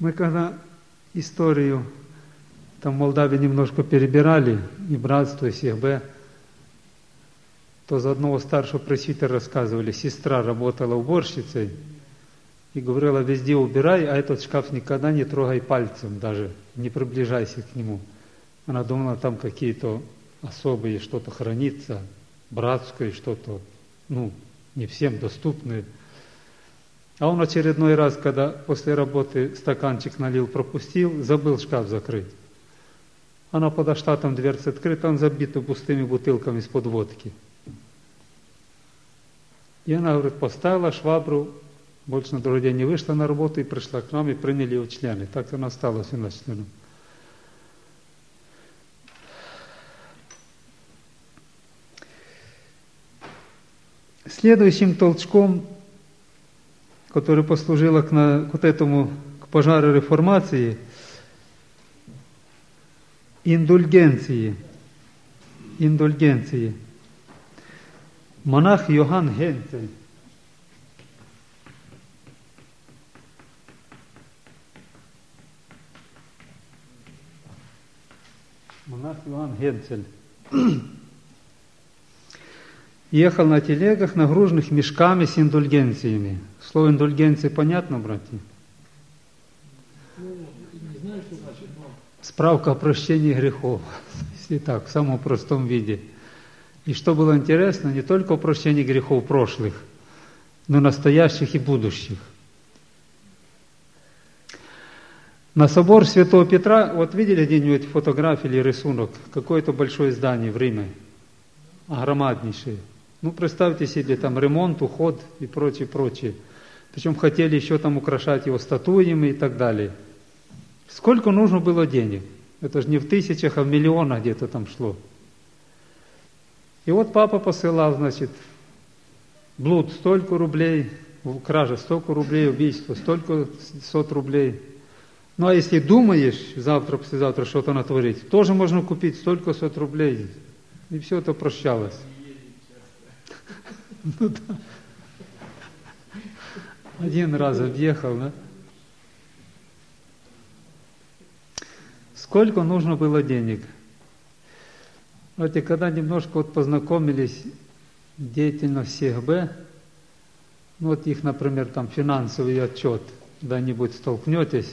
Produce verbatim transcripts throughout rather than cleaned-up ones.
Мы когда историю там в Молдавии немножко перебирали, и братство, и СИХБ, то за одного старшего пресвитера рассказывали, сестра работала уборщицей и говорила, везде убирай, а этот шкаф никогда не трогай пальцем даже, не приближайся к нему. Она думала, там какие-то особые что-то хранится, братское что-то, ну, не всем доступное. А он очередной раз, когда после работы стаканчик налил, пропустил, забыл шкаф закрыть. Она подошла, там дверца открыта, он забит пустыми бутылками из-под водки. И она, говорит, поставила швабру, больше на другой день не вышла на работу и пришла к нам, и приняли ее члены. Так она осталась у нас членом. Следующим толчком, который послужил к, на, к вот этому, к пожару реформации, индульгенции. Индульгенции. Монах Йоганн Генцель. Монах Йоганн Генцель. Ехал на телегах, нагруженных мешками с индульгенциями. Слово индульгенции понятно, братья? Справка о прощении грехов. Если так, в самом простом виде. И что было интересно, не только о прощении грехов прошлых, но настоящих и будущих. На собор Святого Петра, вот видели где-нибудь фотографию или рисунок, какое-то большое здание в Риме, огромаднейшее. Ну, представьте себе, там ремонт, уход и прочее, прочее. Причем хотели еще там украшать его статуями и так далее. Сколько нужно было денег? Это же не в тысячах, а в миллионах где-то там шло. И вот папа посылал, значит, блуд столько рублей, кража столько рублей, убийство столько сот рублей. Ну, а если думаешь завтра, послезавтра что-то натворить, тоже можно купить столько сот рублей. И все это прощалось. Ну да. Один раз объехал, да? Сколько нужно было денег? Вот и когда немножко вот познакомились деятельно в СИХБ, ну вот их, например, там финансовый отчет, когда-нибудь столкнетесь,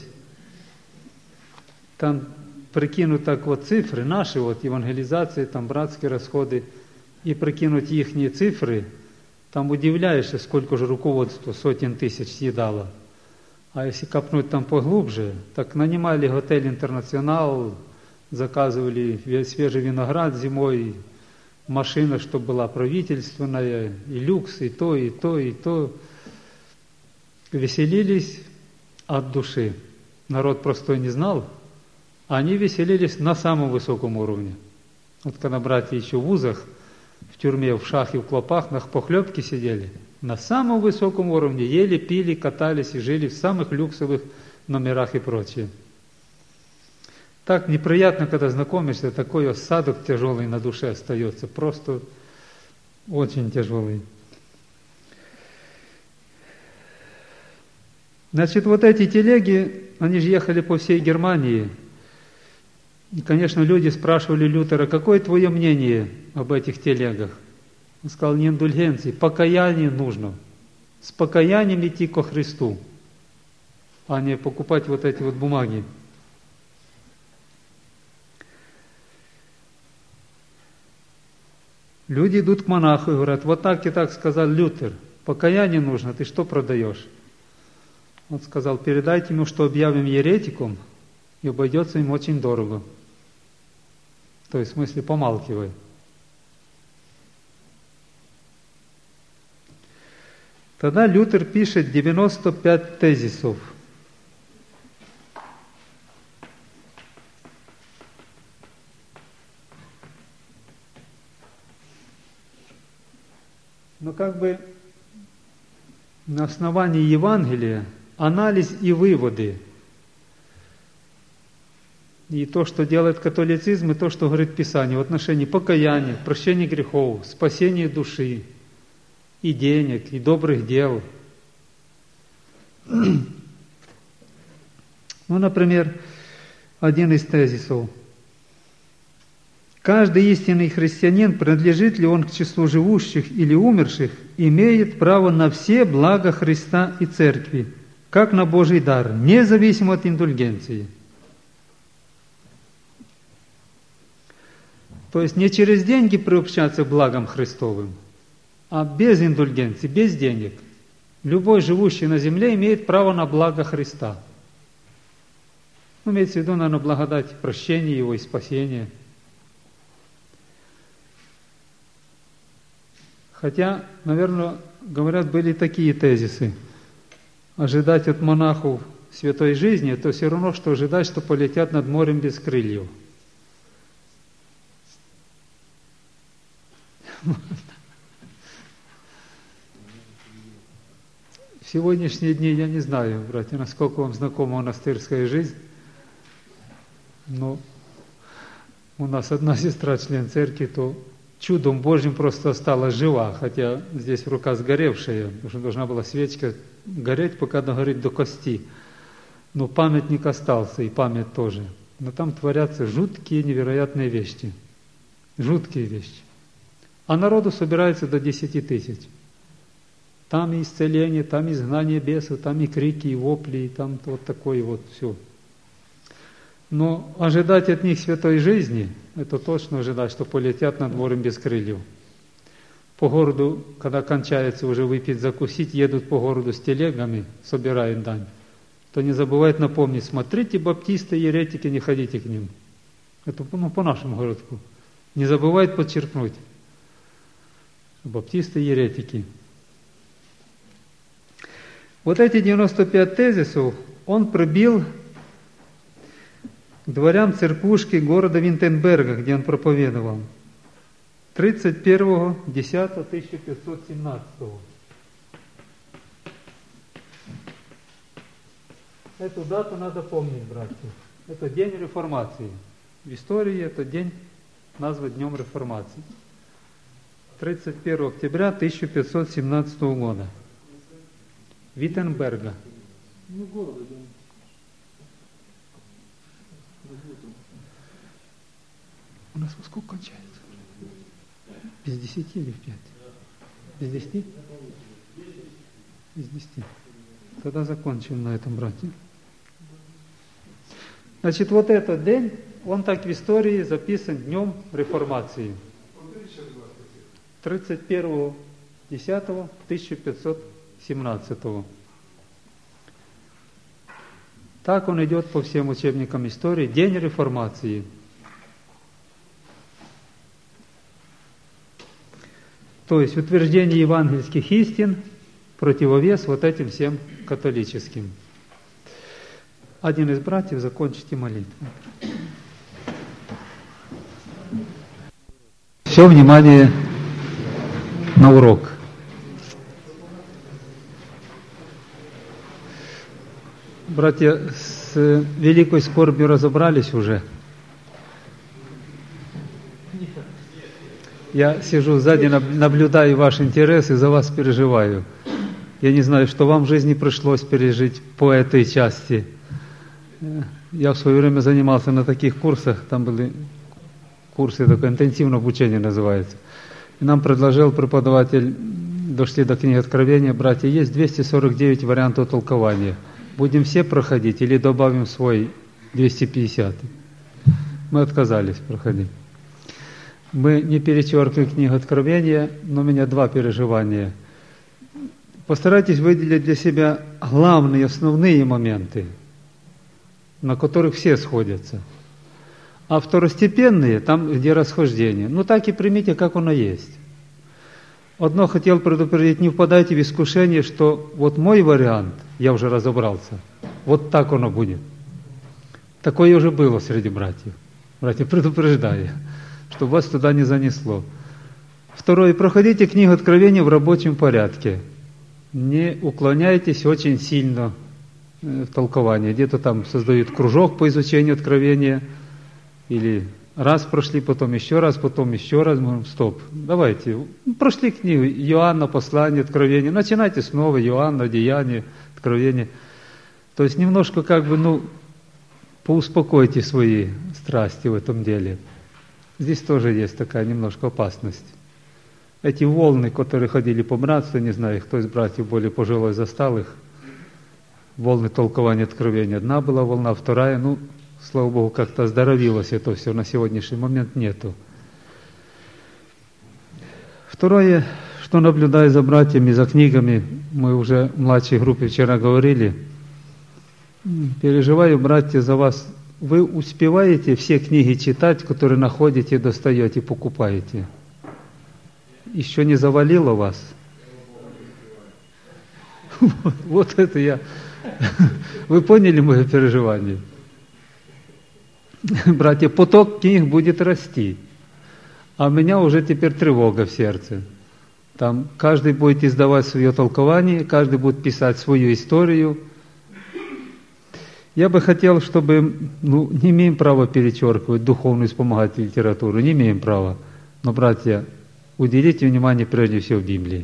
там прикинуть так вот цифры, наши вот евангелизации, там братские расходы, и прикинуть ихние цифры, там удивляешься, сколько же руководство сотен тысяч съедало. А если копнуть там поглубже, так нанимали готель «Интернационал», заказывали свежий виноград зимой, машина, чтобы была правительственная, и люкс, и то, и то, и то. Веселились от души. Народ простой не знал, а они веселились на самом высоком уровне. Вот когда братья еще в вузах, в тюрьме, в шах и в клопах, на похлебке сидели, на самом высоком уровне, ели, пили, катались и жили в самых люксовых номерах и прочее. Так неприятно, когда знакомишься, такой осадок тяжелый на душе остается, просто очень тяжелый. Значит, вот эти телеги, они же ехали по всей Германии. И, конечно, люди спрашивали Лютера, какое твое мнение об этих телегах? Он сказал, не индульгенции, покаяние нужно. С покаянием идти ко Христу, а не покупать вот эти вот бумаги. Люди идут к монаху и говорят, вот так и так сказал Лютер, покаяние нужно, ты что продаешь? Он сказал, передайте ему, что объявим еретиком, и обойдется им очень дорого. То есть, в смысле, помалкивай. Тогда Лютер пишет девяносто пять тезисов. Но как бы на основании Евангелия анализ и выводы. И то, что делает католицизм, и то, что говорит Писание в отношении покаяния, прощения грехов, спасения души, и денег, и добрых дел. Ну, например, один из тезисов. Каждый истинный христианин, принадлежит ли он к числу живущих или умерших, имеет право на все блага Христа и Церкви, как на Божий дар, независимо от индульгенции. То есть не через деньги приобщаться к благам Христовым, а без индульгенции, без денег. Любой живущий на земле имеет право на благо Христа. Ну, имеется в виду, наверное, благодать прощения Его и спасения. Хотя, наверное, говорят, были такие тезисы. Ожидать от монахов святой жизни, то все равно, что ожидать, что полетят над морем без крыльев. В сегодняшние дни я не знаю, братья, насколько вам знакома монастырская жизнь, но у нас одна сестра, член церкви, то чудом Божьим просто осталась жива, хотя здесь рука сгоревшая, потому что должна была свечка гореть, пока догорит до кости. Но памятник остался, и память тоже. Но там творятся жуткие, невероятные вещи. Жуткие вещи. А народу собирается до десяти тысяч. Там и исцеление, там изгнание бесов, там и крики, и вопли, и там вот такое вот все. Но ожидать от них святой жизни, это точно ожидать, что полетят над морем без крыльев. По городу, когда кончается уже выпить, закусить, едут по городу с телегами, собирают дань, то не забывают напомнить: смотрите, баптисты, еретики, не ходите к ним. Это ну, по нашему городку. Не забывают подчеркнуть. Баптисты, еретики. Вот эти девяносто пять тезисов он пробил дворян церквушки города Виттенберга, где он проповедовал, тридцать первого десятого тысяча пятьсот семнадцатого. Эту дату надо помнить, братья. Это день реформации. В истории этот день назван Днем реформации. тридцать первого октября тысяча пятьсот семнадцатого года. Виттенберга. Ну, города, да. У нас во сколько кончается? Без десяти или в пять? Без десяти? Без десяти. Тогда закончим на этом, братья. Значит, вот этот день, он так в истории записан Днем реформации. тридцать первого десятого тысяча пятьсот семнадцатого. Так он идет по всем учебникам истории. День реформации. То есть утверждение евангельских истин, противовес вот этим всем католическим. Один из братьев, закончите молитву. Все внимание на урок. Братья, с великой скорбью разобрались уже. Я сижу сзади, наблюдаю ваш интерес и за вас переживаю. Я не знаю, что вам в жизни пришлось пережить по этой части. Я в свое время занимался на таких курсах, там были курсы, такое интенсивное обучение называется. И нам предложил преподаватель, дошли до книги Откровения: братья, есть двести сорок девять вариантов толкования. Будем все проходить или добавим свой двести пятьдесят? Мы отказались проходить. Мы не перечеркиваем книгу Откровения, но у меня два переживания. Постарайтесь выделить для себя главные, основные моменты, на которых все сходятся. А второстепенные, там, где расхождение, ну так и примите, как оно есть. Одно хотел предупредить: не впадайте в искушение, что вот мой вариант, я уже разобрался, вот так оно будет. Такое уже было среди братьев. Братья, предупреждаю, чтобы вас туда не занесло. Второе, проходите книгу Откровения в рабочем порядке. Не уклоняйтесь очень сильно в толковании. Где-то там создают кружок по изучению Откровения, или раз прошли, потом еще раз, потом еще раз. Мы, стоп, давайте. Прошли книгу Иоанна, послание, Откровение. Начинайте снова Иоанна, Деяния, Откровение. То есть немножко как бы, ну, поуспокойте свои страсти в этом деле. Здесь тоже есть такая немножко опасность. Эти волны, которые ходили по братству, не знаю, кто из братьев более пожилой застал их, волны толкования откровения. Одна была волна, вторая, ну, слава Богу, как-то оздоровилось это все, на сегодняшний момент нету. Второе, что наблюдаю за братьями, за книгами, мы уже в младшей группе вчера говорили, переживаю, братья, за вас. Вы успеваете все книги читать, которые находите, достаете, покупаете? Еще не завалило вас? Вот, вот это я. Вы поняли мое переживание? Братья, поток книг будет расти. А у меня уже теперь тревога в сердце. Там каждый будет издавать свое толкование, каждый будет писать свою историю. Я бы хотел, чтобы, ну, не имеем права перечеркивать духовную вспомогательную литературу, не имеем права. Но, братья, уделите внимание прежде всего Библии.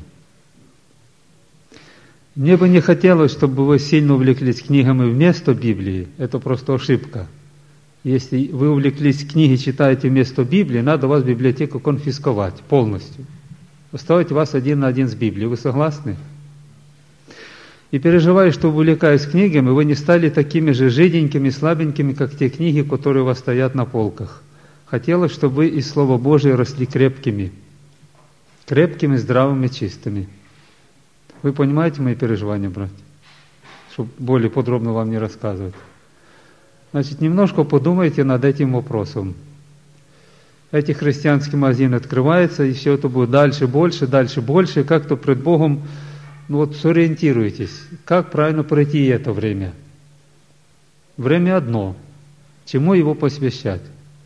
Мне бы не хотелось, чтобы вы сильно увлеклись книгами вместо Библии. Это просто ошибка. Если вы увлеклись книги, читаете вместо Библии, надо у вас библиотеку конфисковать полностью. Оставить вас один на один с Библией. Вы согласны? И переживаю, что, увлекаясь книгами, вы не стали такими же жиденькими, слабенькими, как те книги, которые у вас стоят на полках. Хотелось, чтобы вы из Слова Божия росли крепкими. Крепкими, здравыми, чистыми. Вы понимаете мои переживания, братья? Чтобы более подробно вам не рассказывать. Значит, немножко подумайте над этим вопросом. Эти христианские магазины открываются, и все это будет дальше, больше, дальше, больше. И как-то пред Богом, ну вот, сориентируйтесь, как правильно пройти это время. Время одно. Чему его посвящать?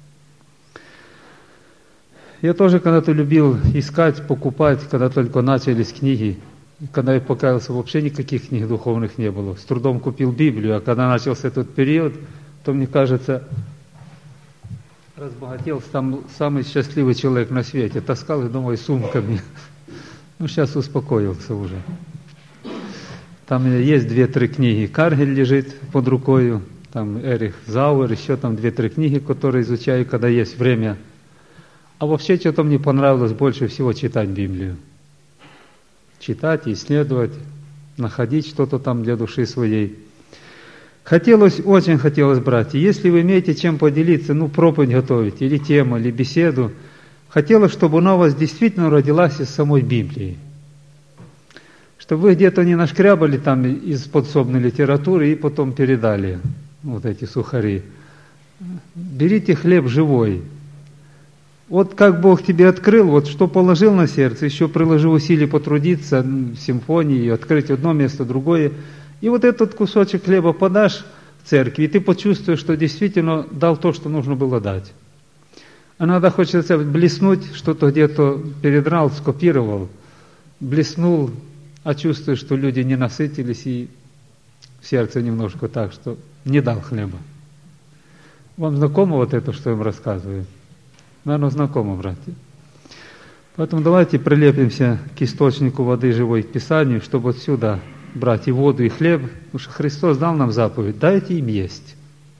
Я тоже когда-то любил искать, покупать, когда только начались книги. Когда я покаялся, вообще никаких книг духовных не было. С трудом купил Библию, а когда начался этот период, то, мне кажется, разбогател там самый счастливый человек на свете. Таскал их домой сумками. Ну, сейчас успокоился уже. Там есть две-три книги. Каргель лежит под рукою, там Эрих Зауэр, еще там две-три книги, которые изучаю, когда есть время. А вообще, что-то мне понравилось больше всего читать Библию. Читать, исследовать, находить что-то там для души своей. Хотелось, очень хотелось, братья, если вы имеете чем поделиться, ну, проповедь готовить, или тему, или беседу, хотелось, чтобы она у вас действительно родилась из самой Библии. Чтобы вы где-то не нашкрябали там из подсобной литературы и потом передали вот эти сухари. Берите хлеб живой. Вот как Бог тебе открыл, вот что положил на сердце, еще приложи усилий потрудиться в симфонии, открыть одно место, другое. И вот этот кусочек хлеба подашь в церкви, и ты почувствуешь, что действительно дал то, что нужно было дать. А надо, хочется блеснуть, что-то где-то передрал, скопировал, блеснул, а чувствуешь, что люди не насытились, и в сердце немножко так, что не дал хлеба. Вам знакомо вот это, что я вам рассказываю? Наверное, знакомо, братья. Поэтому давайте прилепимся к источнику воды живой, к Писанию, чтобы отсюда брать и воду, и хлеб, потому что Христос дал нам заповедь: дайте им есть.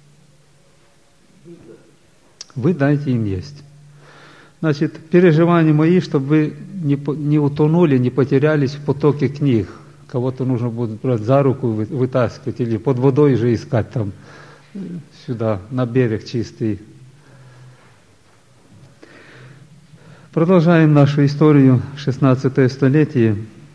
Вы дайте им есть. Значит, переживания мои, чтобы вы не, не утонули, не потерялись в потоке книг. Кого-то нужно будет брать за руку, вытаскивать, или под водой же искать там, сюда, на берег чистый. Продолжаем нашу историю, шестнадцатое столетие.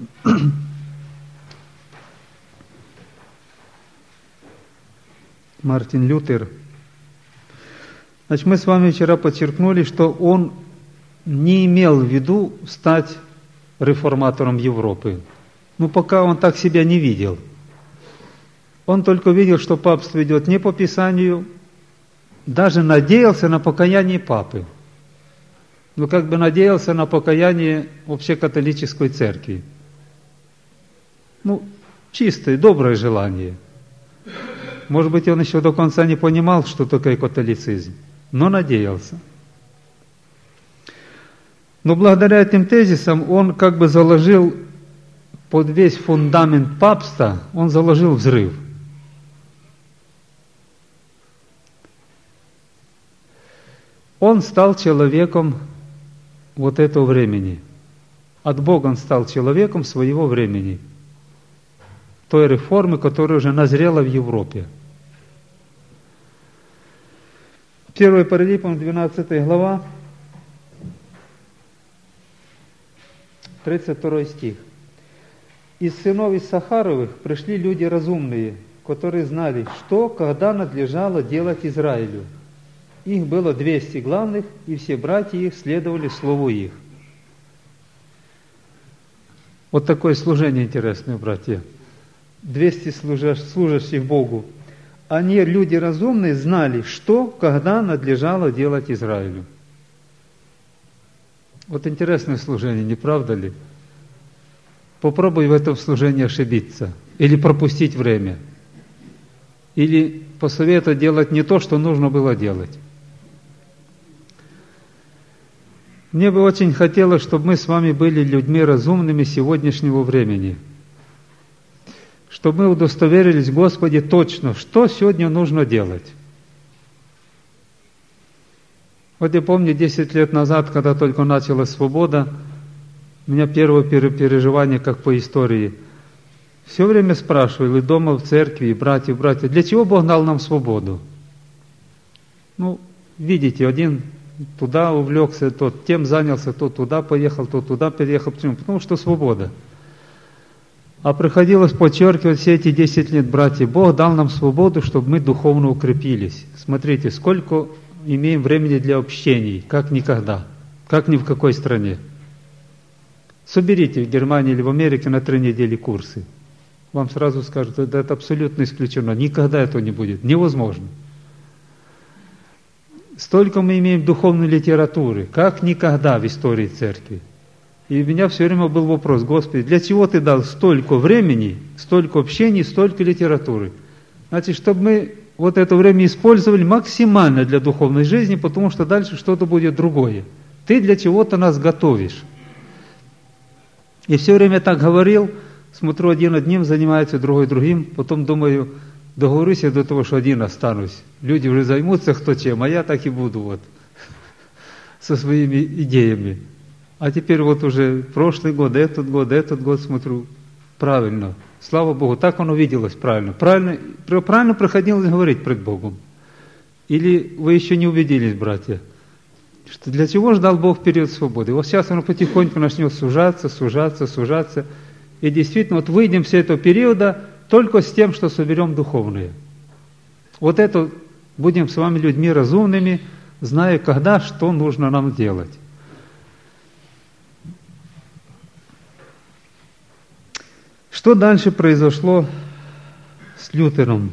Мартин Лютер. Значит, мы с вами вчера подчеркнули, что он не имел в виду стать реформатором Европы. Ну, пока он так себя не видел. Он только видел, что папство идет не по Писанию, даже надеялся на покаяние папы. Ну, как бы надеялся на покаяние вообще католической церкви. Ну, чистое, доброе желание. Может быть, он еще до конца не понимал, что такое католицизм, но надеялся. Но благодаря этим тезисам он как бы заложил под весь фундамент папства, он заложил взрыв. Он стал человеком вот этого времени. От Бога он стал человеком своего времени. Той реформы, которая уже назрела в Европе. первое Паралипам, двенадцатая глава, тридцать второй стих. «Из сынов Иссахаровых пришли люди разумные, которые знали, что, когда надлежало делать Израилю. Их было двести главных, и все братья их следовали слову их». Вот такое служение интересное, братья. двести служащих Богу. Они, люди разумные, знали, что, когда надлежало делать Израилю. Вот интересное служение, не правда ли? Попробуй в этом служении ошибиться. Или пропустить время. Или посоветовать делать не то, что нужно было делать. Мне бы очень хотелось, чтобы мы с вами были людьми разумными сегодняшнего времени. Чтобы мы удостоверились, Господи, точно, что сегодня нужно делать. Вот я помню, десять лет назад, когда только началась свобода, у меня первое переживание, как по истории. Все время спрашивали дома, в церкви, братья, братья, для чего Бог дал нам свободу? Ну, видите, один туда увлекся, тот тем занялся, тот туда поехал, тот туда переехал. Почему? Потому что свобода. А приходилось подчеркивать все эти десять лет, братья, Бог дал нам свободу, чтобы мы духовно укрепились. Смотрите, сколько имеем времени для общений, как никогда, как ни в какой стране. Соберите в Германии или в Америке на три недели курсы. Вам сразу скажут, да, это абсолютно исключено, никогда этого не будет, невозможно. Столько мы имеем духовной литературы, как никогда в истории церкви. И у меня все время был вопрос, Господи, для чего Ты дал столько времени, столько общений, столько литературы? Значит, чтобы мы вот это время использовали максимально для духовной жизни, потому что дальше что-то будет другое. Ты для чего-то нас готовишь. И все время так говорил, смотрю, один одним занимается, другой другим, потом думаю, договорюсь я до того, что один останусь. Люди уже займутся кто чем, а я так и буду вот со своими идеями. А теперь вот уже прошлый год, этот год, этот год смотрю, правильно. Слава Богу, так оно виделось правильно. Правильно, правильно приходилось говорить пред Богом. Или вы еще не убедились, братья, что для чего ждал Бог период свободы? Вот сейчас оно потихоньку начнет сужаться, сужаться, сужаться. И действительно, вот выйдем с этого периода только с тем, что соберем духовные. Вот это будем с вами людьми разумными, зная, когда, что нужно нам делать. Что дальше произошло с Лютером?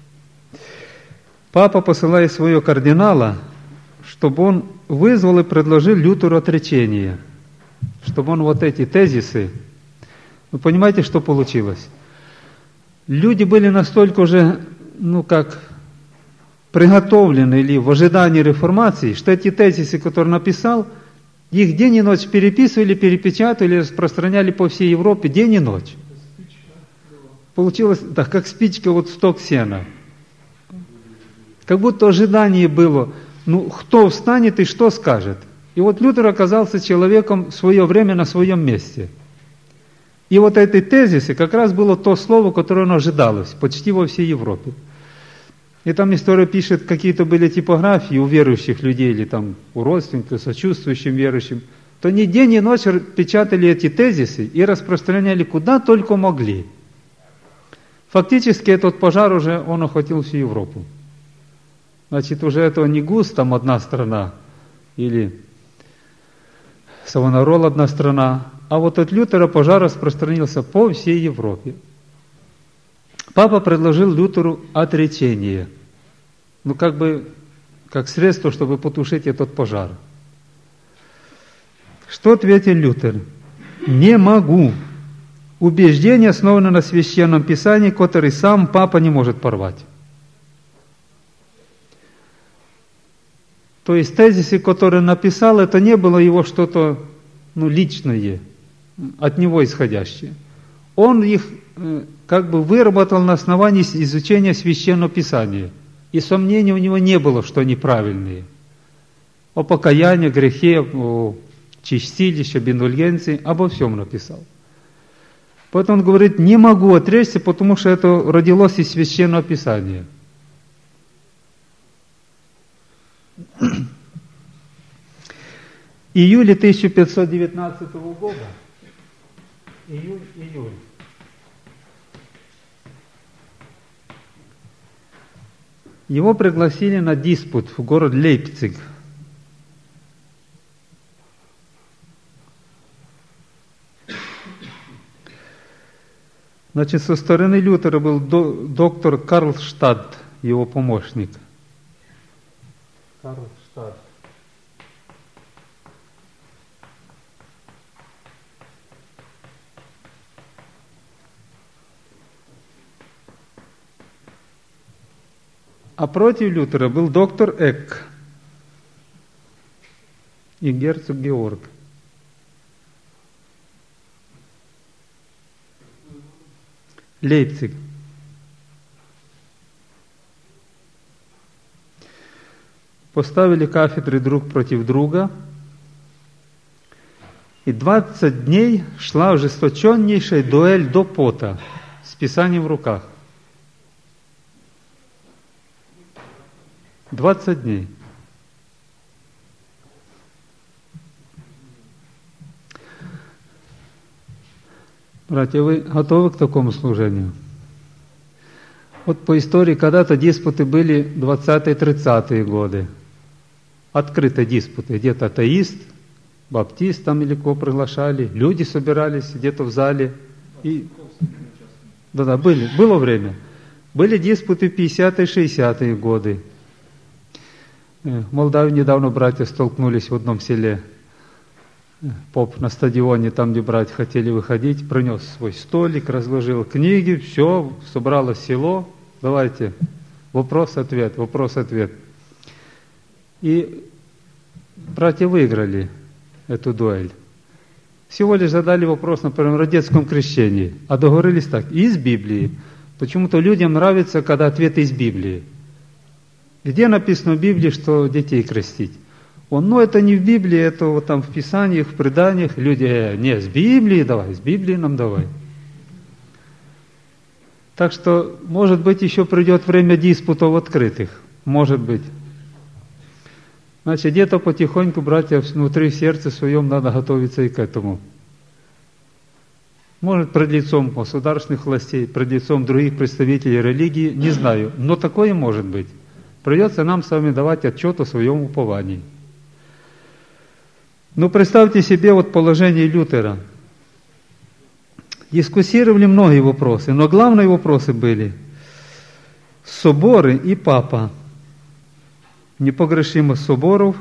Папа посылает своего кардинала, чтобы он вызвал и предложил Лютеру отречение, чтобы он вот эти тезисы. Вы понимаете, что получилось? Люди были настолько уже, ну как, приготовлены или в ожидании реформации, что эти тезисы, которые написал, их день и ночь переписывали, перепечатали, распространяли по всей Европе день и ночь. Получилось, да, как спичка вот в сток сена. Как будто ожидание было, ну, кто встанет и что скажет. И вот Лютер оказался человеком в свое время на своем месте. И вот эти тезисы как раз было то слово, которое оно ожидалось почти во всей Европе. И там история пишет, какие-то были типографии у верующих людей, или там у родственников, сочувствующим верующим, то они день и ночь печатали эти тезисы и распространяли куда только могли. Фактически этот пожар уже, он охватил всю Европу. Значит, уже этого не ГУС, там одна страна, или Савонарол одна страна, а вот от Лютера пожар распространился по всей Европе. Папа предложил Лютеру отречение, ну как бы, как средство, чтобы потушить этот пожар. Что ответил Лютер? Не могу. Убеждение основано на священном писании, которое сам папа не может порвать. То есть тезисы, которые написал, это не было его что-то, ну, личное, от него исходящее. Он их э, как бы выработал на основании изучения священного писания. И сомнений у него не было, что они правильные. О покаянии, грехе, о чистилище, об индульгенции, обо всем написал. Поэтому он говорит, не могу отречься, потому что это родилось из Священного Писания. Июле тысяча пятьсот девятнадцатого года, июль, июль, его пригласили на диспут в город Лейпциг. Значит, со стороны Лютера был доктор Карлштадт, его помощник. Карлштадт. А против Лютера был доктор Эк и герцог Георг. Лейпциг. Поставили кафедры друг против друга, и двадцать дней шла ожесточеннейшая дуэль до пота с писанием в руках. Двадцать дней. Братья, вы готовы к такому служению? Вот по истории когда-то диспуты были двадцатые-тридцатые годы. Открытые диспуты. Где-то атеист, баптист там или кого приглашали, люди собирались где-то в зале. И... Да-да, были, было время. Были диспуты в пятидесятые-шестидесятые годы. В Молдавии недавно братья столкнулись в одном селе. Поп на стадионе, там, где братья хотели выходить, принес свой столик, разложил книги, все, собралось село. Давайте, вопрос-ответ, вопрос-ответ. И братья выиграли эту дуэль. Всего лишь задали вопрос, например, о детском крещении, а договорились так, из Библии. Почему-то людям нравится, когда ответы из Библии. Где написано в Библии, что детей крестить? Он, ну это не в Библии, это вот там в Писаниях, в преданиях. Люди, э, не, с Библии давай, с Библии нам давай. Так что, может быть, еще придет время диспутов открытых. Может быть. Значит, где-то потихоньку, братья, внутри в сердце своем надо готовиться и к этому. Может, пред лицом государственных властей, пред лицом других представителей религии, не знаю. Но такое может быть. Придется нам с вами давать отчет о своем уповании. Ну, представьте себе вот положение Лютера. Дискуссировали многие вопросы, но главные вопросы были соборы и папа. Непогрешимость соборов,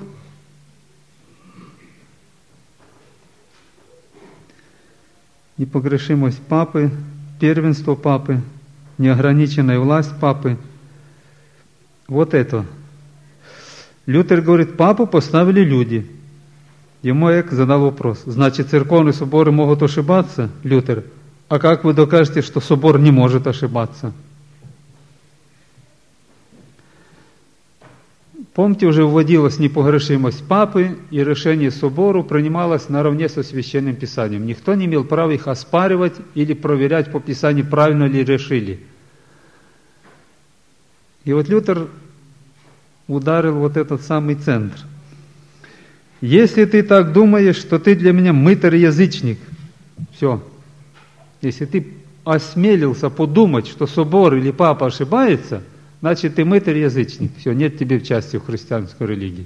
непогрешимость папы, первенство папы, неограниченная власть папы. Вот это. Лютер говорит, папу поставили люди. Ему Эк задал вопрос. Значит, церковные соборы могут ошибаться, Лютер? А как вы докажете, что собор не может ошибаться? Помните, уже вводилась непогрешимость папы, и решение собору принималось наравне со Священным Писанием. Никто не имел права их оспаривать или проверять по Писанию, правильно ли решили. И вот Лютер ударил вот этот самый центр. Если ты так думаешь, что ты для меня мытарь-язычник, все. Если ты осмелился подумать, что собор или папа ошибается, значит, ты мытарь-язычник. Все, нет тебе в части в христианской религии.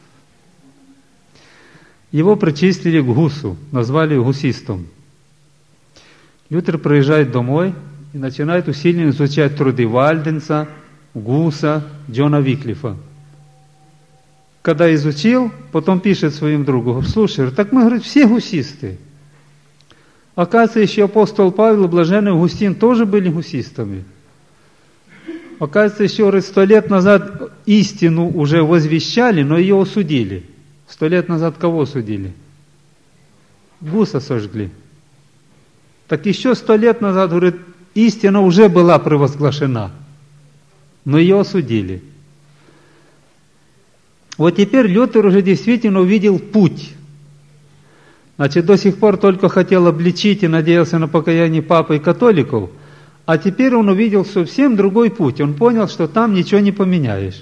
Его причислили к гусу, назвали гусистом. Лютер приезжает домой и начинает усиленно изучать труды Вальденса, Гуса, Джона Виклифа. Когда изучил, потом пишет своим другу, слушай, так мы, говорит, все гусисты. Оказывается, еще апостол Павел и блаженный Августин тоже были гусистами. Оказывается, еще, говорит, сто лет назад истину уже возвещали, но ее осудили. Сто лет назад кого осудили? Гуса сожгли. Так еще сто лет назад, говорит, истина уже была провозглашена, но ее осудили. Вот теперь Лютер уже действительно увидел путь. Значит, до сих пор только хотел обличить и надеялся на покаяние папы и католиков, а теперь он увидел совсем другой путь. Он понял, что там ничего не поменяешь.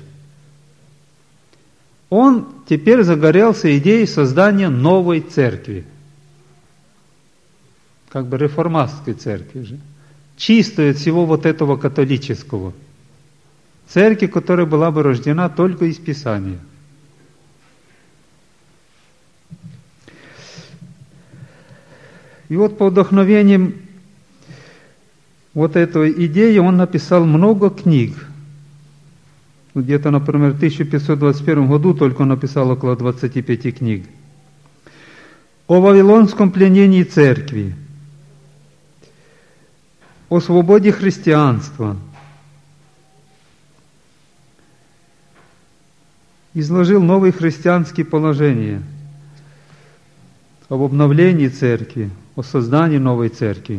Он теперь загорелся идеей создания новой церкви. Как бы реформатской церкви же. Чистой от всего вот этого католического. Церкви, которая была бы рождена только из Писания. И вот по вдохновениям вот этой идеи он написал много книг. Где-то, например, в тысяча пятьсот двадцать первом году только он написал около двадцати пяти книг. О Вавилонском пленении церкви, о свободе христианства. Изложил новые христианские положения об обновлении церкви, о создании новой церкви.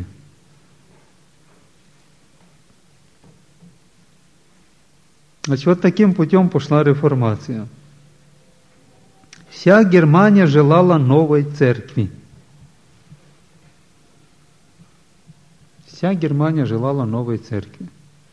Значит, вот таким путем пошла реформация. Вся Германия желала новой церкви. Вся Германия желала новой церкви.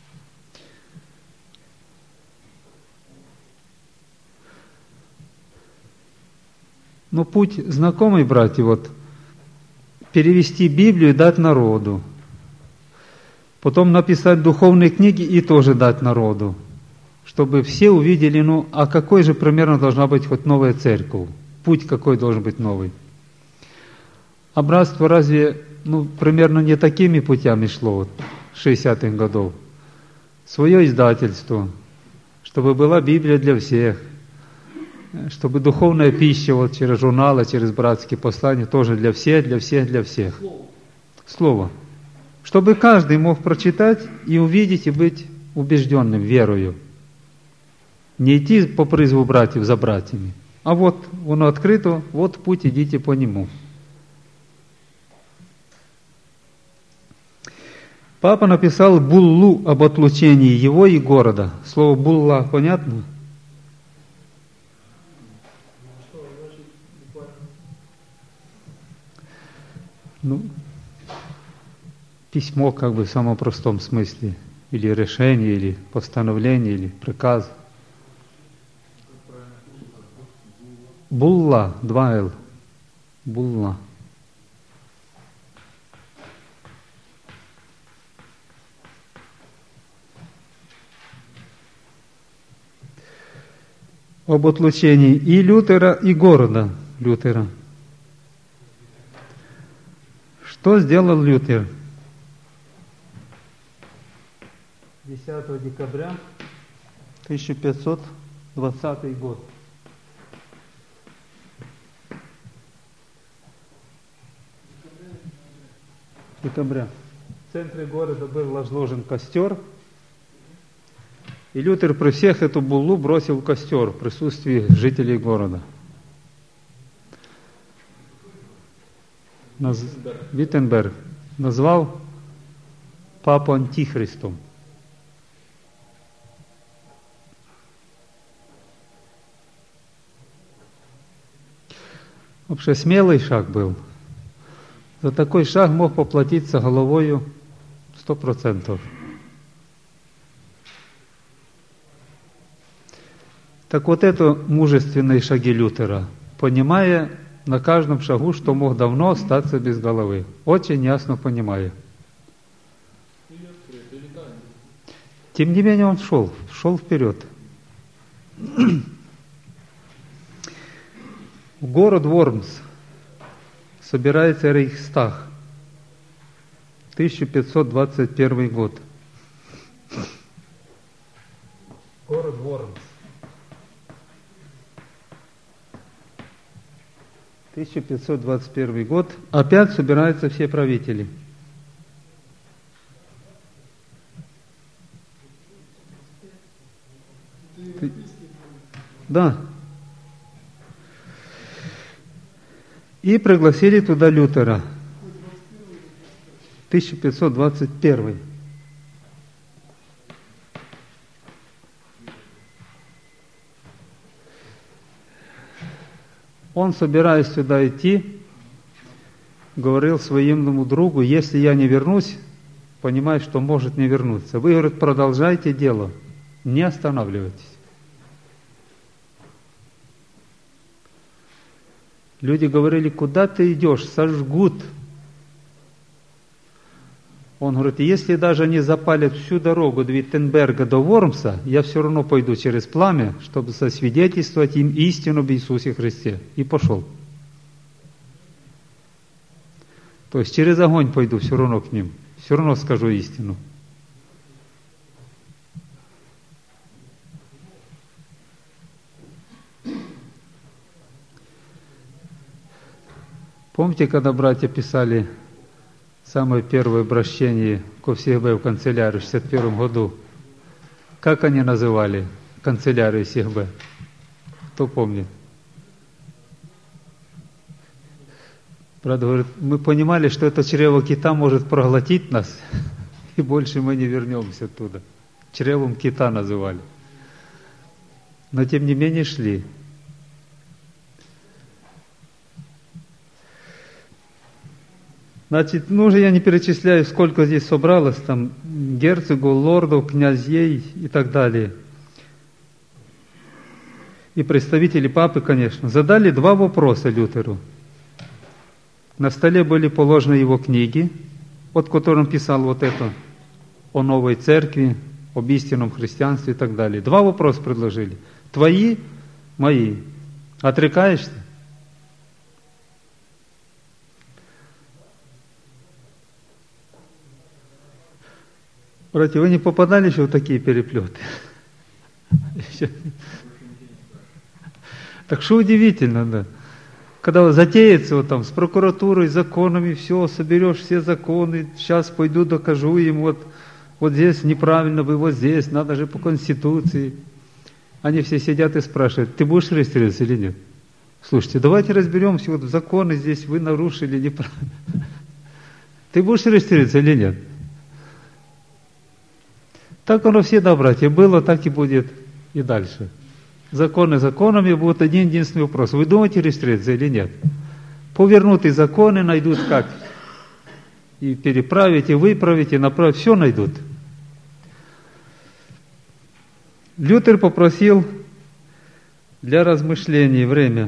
Но путь знакомый, братья, вот перевести Библию и дать народу. Потом написать духовные книги и тоже дать народу. Чтобы все увидели, ну, а какой же примерно должна быть хоть новая церковь? Путь какой должен быть новый? А братство разве, ну, примерно не такими путями шло вот, шестидесятых годов? Свое издательство, чтобы была Библия для всех, чтобы духовная пища вот через журналы, через братские послания тоже для всех, для всех, для всех. Слово. Чтобы каждый мог прочитать и увидеть, и быть убежденным верою. Не идти по призыву братьев за братьями, а вот оно открыто, вот путь, идите по нему. Папа написал буллу об отлучении его и города. Слово булла понятно? Ну, письмо как бы в самом простом смысле. Или решение, или постановление, или приказ. Булла, два Л. Булла. Об отлучении и Лютера, и города Лютера. Что сделал Лютер? десятого декабря тысяча пятьсот двадцатый год. Декабря. В центре города был возложен костер, и Лютер при всех эту буллу бросил в костер в присутствии жителей города. Наз... Виттенберг назвал папу антихристом. Вообще смелый шаг был. За такой шаг мог поплатиться головою сто процентов. Так вот это мужественные шаги Лютера, понимая на каждом шагу, что мог давно остаться без головы. Очень ясно понимая. Тем не менее он шел, шел вперед. В город Вормс собирается Рейхстаг, тысяча пятьсот двадцать первый год. Город Вормс. тысяча пятьсот двадцать первый год. Опять собираются все правители. Ты... Да. И пригласили туда Лютера. тысяча пятьсот двадцать первый. Он, собираясь сюда идти, говорил своему другу: если я не вернусь, понимай, что может не вернуться. Вы, говорит, продолжайте дело, не останавливайтесь. Люди говорили: куда ты идешь, сожгут. Он говорит: если даже не запалят всю дорогу от Виттенберга до Вормса, я все равно пойду через пламя, чтобы засвидетельствовать им истину об Иисусе Христе. И пошел. То есть через огонь пойду все равно к ним, все равно скажу истину. Помните, когда братья писали самое первое обращение ко СИХБ в канцелярию в шестьдесят первом году? Как они называли канцелярию СИХБ? Кто помнит? Брат говорит: мы понимали, что это чрево кита может проглотить нас, и больше мы не вернемся оттуда. Чревом кита называли. Но тем не менее шли. Значит, ну уже я не перечисляю, сколько здесь собралось, там, герцогов, лордов, князей и так далее. И представители папы, конечно, задали два вопроса Лютеру. На столе были положены его книги, от которых он писал вот это, о новой церкви, об истинном христианстве и так далее. Два вопроса предложили. Твои, мои. Отрекаешься? Братья, вы не попадали еще в такие переплеты? Так что удивительно, да. Когда затеется вот там с прокуратурой, законами, все, соберешь все законы, сейчас пойду докажу им, вот, вот здесь неправильно, вы вот здесь, надо же по Конституции. Они все сидят и спрашивают: ты будешь регистрироваться или нет? Слушайте, давайте разберемся, вот законы здесь вы нарушили неправильно. Ты будешь регистрироваться или нет? Так оно всегда, братья, было, так и будет и дальше. Законы законами, будет один единственный вопрос: вы думаете регистрироваться или нет? Повернутые законы найдут как и переправить, и выправить, и направить, все найдут. Лютер попросил для размышлений время.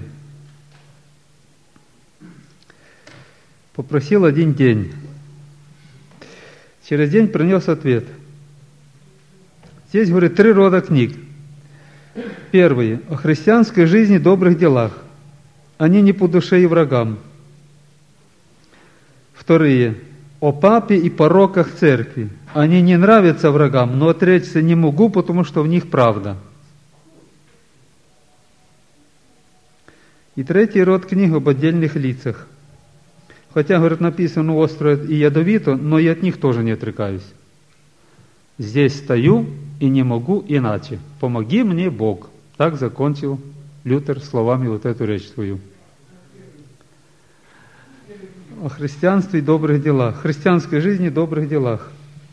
Попросил один день. Через день принес ответ. Здесь, говорит, три рода книг. Первые – о христианской жизни, добрых делах. Они не по душе и врагам. Вторые – о папе и пороках церкви. Они не нравятся врагам, но отречься не могу, потому что в них правда. И третий род книг об отдельных лицах. Хотя, говорит, написано остро и ядовито, но и от них тоже не отрекаюсь. Здесь стою и не могу иначе. Помоги мне, Бог. Так закончил Лютер словами вот эту речь свою. О христианстве и добрых делах. Христианской жизни и добрых делах.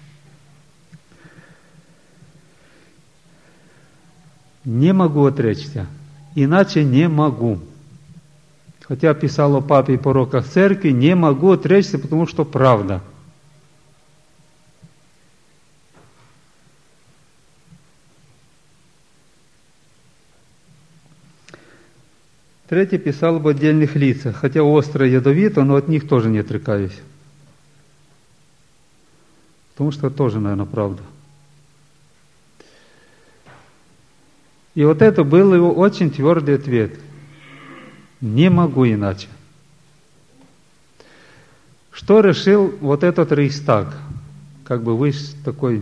Не могу отречься. Иначе не могу. Хотя писал о папе и пороках церкви, не могу отречься, потому что правда. Третий писал об отдельных лицах, хотя остро и ядовито, но от них тоже не отрекаюсь. Потому что тоже, наверное, правда. И вот это был его очень твердый ответ. Не могу иначе. Что решил вот этот Рейхстаг? Как бы высший такой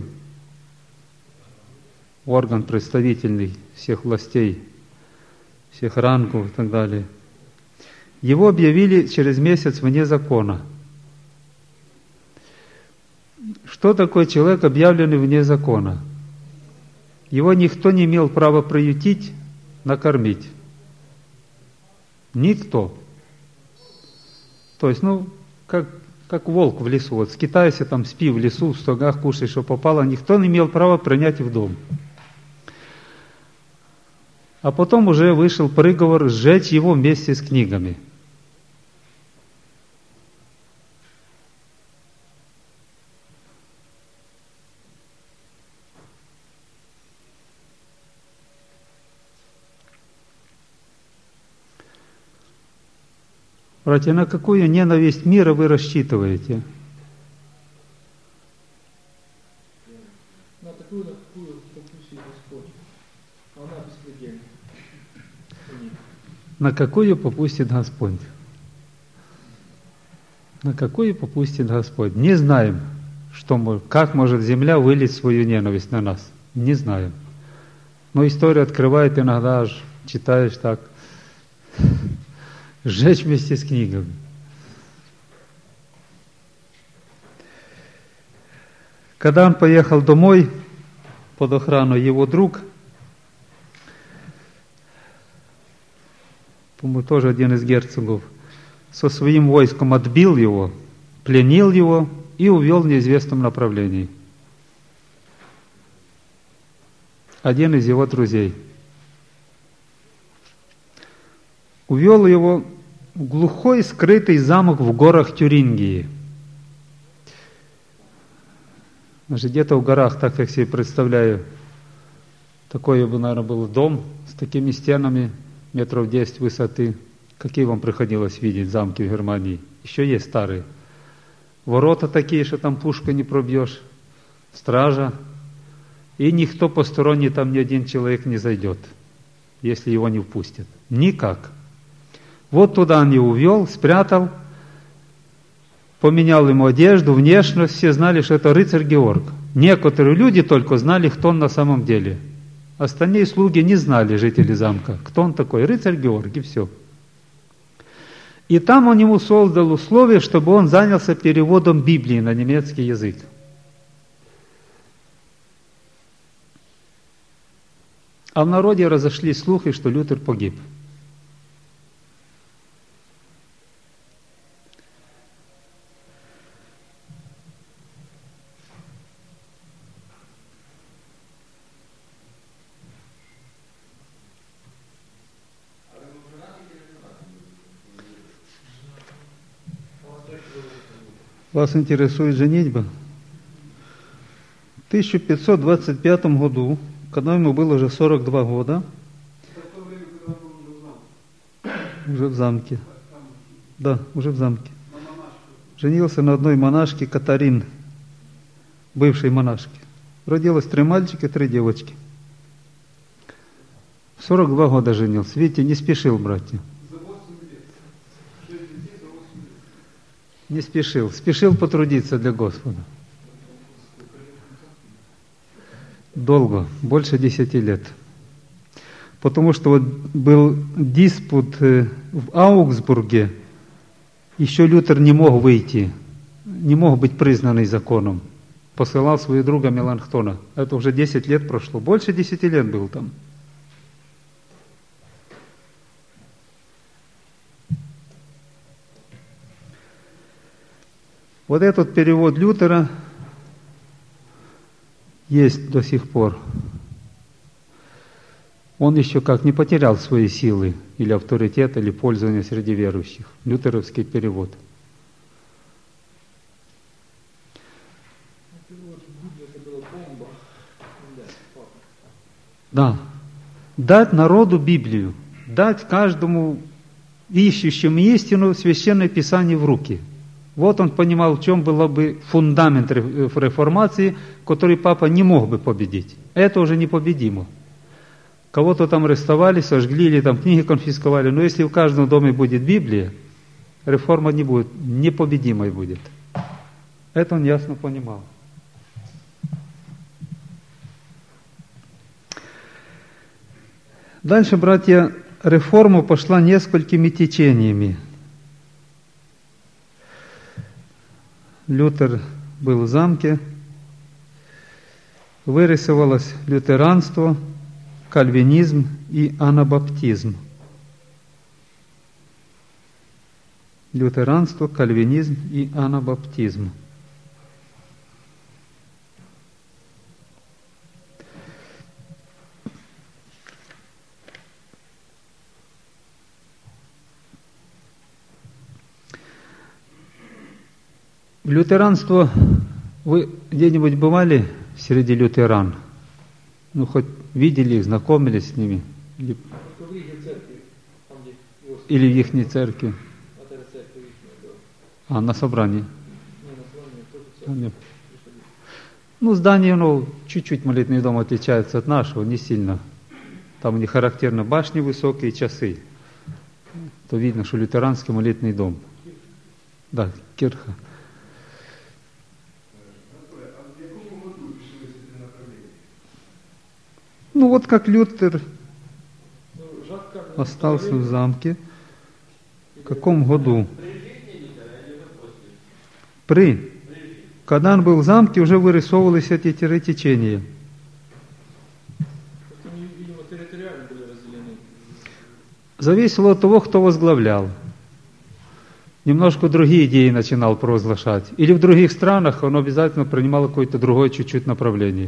орган представительный всех властей, всех рангов и так далее. Его объявили через месяц вне закона. Что такое человек, объявленный вне закона? Его никто не имел права приютить, накормить. Никто. То есть, ну, как, как волк в лесу. Вот скитайся там, спи в лесу, в стогах, кушай, что попало. Никто не имел права принять в дом. А потом уже вышел приговор сжечь его вместе с книгами. Братья, на какую ненависть мира вы рассчитываете? На такую, на какую попустит Господь. Она беспредельна. На какую попустит Господь? На какую попустит Господь? Не знаем, что, как может земля вылить свою ненависть на нас. Не знаем. Но история открывает иногда, аж читаешь так, сжечь вместе с книгами. Когда он поехал домой под охрану, его друг, по-моему, тоже один из герцогов, со своим войском отбил его, пленил его и увел в неизвестном направлении. Один из его друзей. Увел его в глухой, скрытый замок в горах Тюрингии. Значит, где-то в горах, так как себе представляю, такой, наверное, был дом с такими стенами, метров десять высоты. Какие вам приходилось видеть замки в Германии? Еще есть старые. Ворота такие, что там пушкой не пробьешь. Стража. И никто посторонний, там ни один человек не зайдет, если его не впустят. Никак. Вот туда он его увел, спрятал, поменял ему одежду, внешность. Все знали, что это рыцарь Георг. Некоторые люди только знали, кто он на самом деле. Остальные слуги не знали, жители замка, кто он такой. Рыцарь Георг, и все. И там он ему создал условия, чтобы он занялся переводом Библии на немецкий язык. А в народе разошлись слухи, что Лютер погиб. Вас интересует женитьба? В тысяча пятьсот двадцать пятом году, когда ему было уже сорок два года, уже в замке, да, уже в замке, женился на одной монашке Катарин, бывшей монашке. Родилось три мальчика, три девочки. В сорок два года женился. Видите, не спешил, братья. Не спешил. Спешил потрудиться для Господа. Долго, больше десяти лет. Потому что вот был диспут в Аугсбурге, еще Лютер не мог выйти, не мог быть признанный законом. Посылал своего друга Меланхтона. Это уже десять лет прошло. Больше десяти лет был там. Вот этот перевод Лютера есть до сих пор. Он еще как не потерял свои силы или авторитет, или пользование среди верующих. Лютеровский перевод. Да. Дать народу Библию. Дать каждому ищущему истину Священное Писание в руки. Вот он понимал, в чем был бы фундамент реформации, который папа не мог бы победить. Это уже непобедимо. Кого-то там арестовали, сожгли или там книги конфисковали. Но если в каждом доме будет Библия, реформа не будет, непобедимой будет. Это он ясно понимал. Дальше, братья, реформа пошла несколькими течениями. Лютер был в замке, вырисовалось лютеранство, кальвинизм и анабаптизм. Лютеранство, кальвинизм и анабаптизм. В лютеранство вы где-нибудь бывали среди лютеран? Ну, хоть видели их, знакомились с ними? Или, или в их церкви? А, на собрании? Нет. Ну, здание, ну, чуть-чуть молитвенный дом отличается от нашего, не сильно. Там у них характерно башни высокие, часы. То видно, что лютеранский молитвенный дом. Да, кирха. Ну, вот как Лютер остался в замке. В каком году? При. Когда он был в замке, уже вырисовывались эти течения. Зависело от того, кто возглавлял. Немножко другие идеи начинал провозглашать. Или в других странах он обязательно принимал какое-то другое чуть-чуть направление.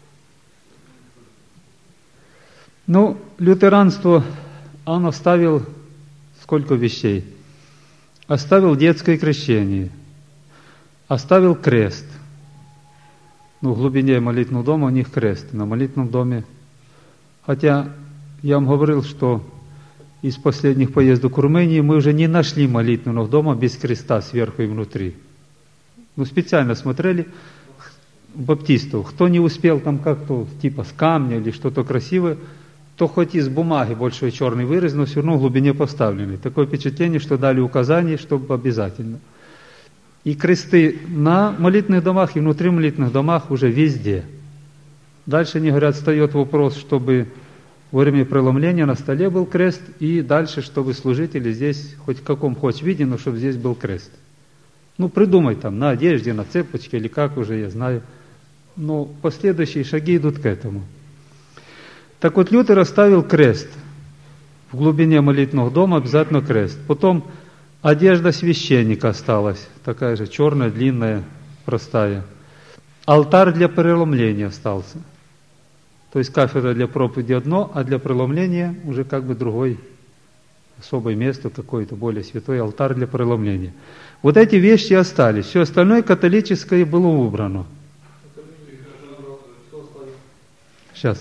Ну, лютеранство, он оставил сколько вещей. Оставил детское крещение. Оставил крест. Ну, в глубине молитвенного дома у них крест. На молитвенном доме. Хотя я вам говорил, что из последних поездок в Румынии мы уже не нашли молитвенного дома без креста сверху и внутри. Ну, специально смотрели баптистов. Кто не успел там как-то, типа с камня или что-то красивое, то хоть из бумаги большой черный вырез, но все равно в глубине поставленный. Такое впечатление, что дали указание, чтобы обязательно. И кресты на молитвенных домах и внутри молитвенных домах уже везде. Дальше они говорят, встает вопрос, чтобы во время преломления на столе был крест, и дальше, чтобы служители здесь, хоть в каком хочешь виде, но чтобы здесь был крест. Ну, придумай там, на одежде, на цепочке, или как уже, я знаю. Но последующие шаги идут к этому. Так вот, Лютер оставил крест. В глубине молитвенного дома обязательно крест. Потом одежда священника осталась, такая же черная, длинная, простая. Алтарь для преломления остался. То есть кафедра для проповеди одно, а для преломления уже как бы другой, особое место, какое-то более святой алтарь для преломления. Вот эти вещи остались. Все остальное католическое было убрано. Сейчас.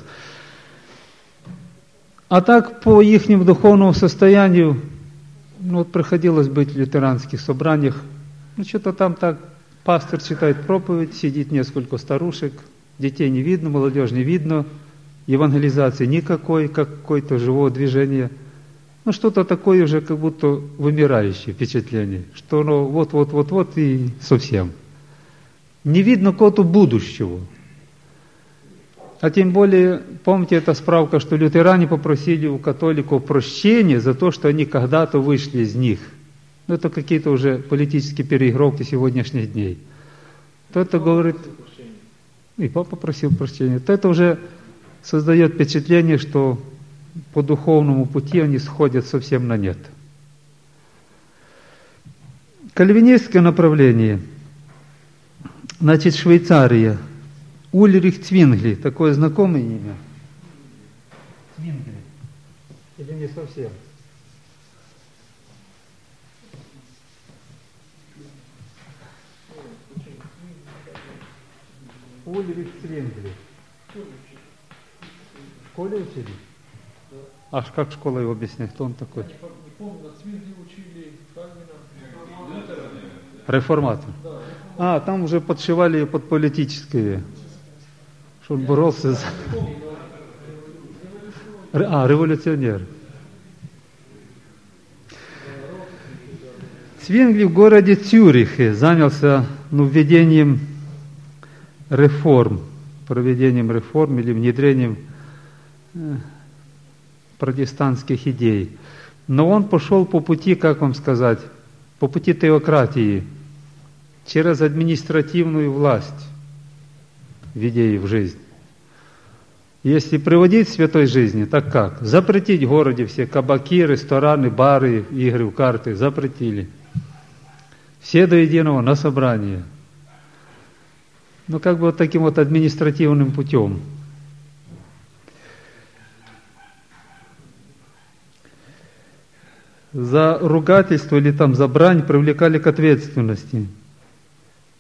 А так, по их духовному состоянию, ну вот приходилось быть в лютеранских собраниях, ну что-то там так, пастор читает проповедь, сидит несколько старушек, детей не видно, молодежь не видно, евангелизации никакой, как какое-то живое движение. Ну что-то такое уже как будто вымирающее впечатление, что ну вот-вот-вот-вот и совсем. Не видно какого-то будущего. А тем более, помните, эта справка, что лютеране попросили у католиков прощения за то, что они когда-то вышли из них. Ну, это какие-то уже политические переигровки сегодняшних дней. То это говорит... И папа просил прощения. То это уже создает впечатление, что по духовному пути они сходят совсем на нет. Кальвинистское направление. Значит, Швейцария. Ульрих Цвингли, такое знакомое имя? Цвингли. Или не совсем? Ульрих Цвингли. В школе учили? А как школа его объясняет? Кто он такой? Не помню, на Цвингли учили Кальвина. Реформатор. А, там уже подшивали под политические. Что он боролся за... А, революционер. Цвингли в городе Цюрихе занялся ну, введением реформ, проведением реформ или внедрением протестантских идей. Но он пошел по пути, как вам сказать, по пути теократии, через административную власть, введя в жизнь. Если приводить к святой жизни, так как? Запретить в городе все кабаки, рестораны, бары, игры в карты. Запретили. Все до единого на собрание. Ну, как бы вот таким вот административным путем. За ругательство или там за брань привлекали к ответственности.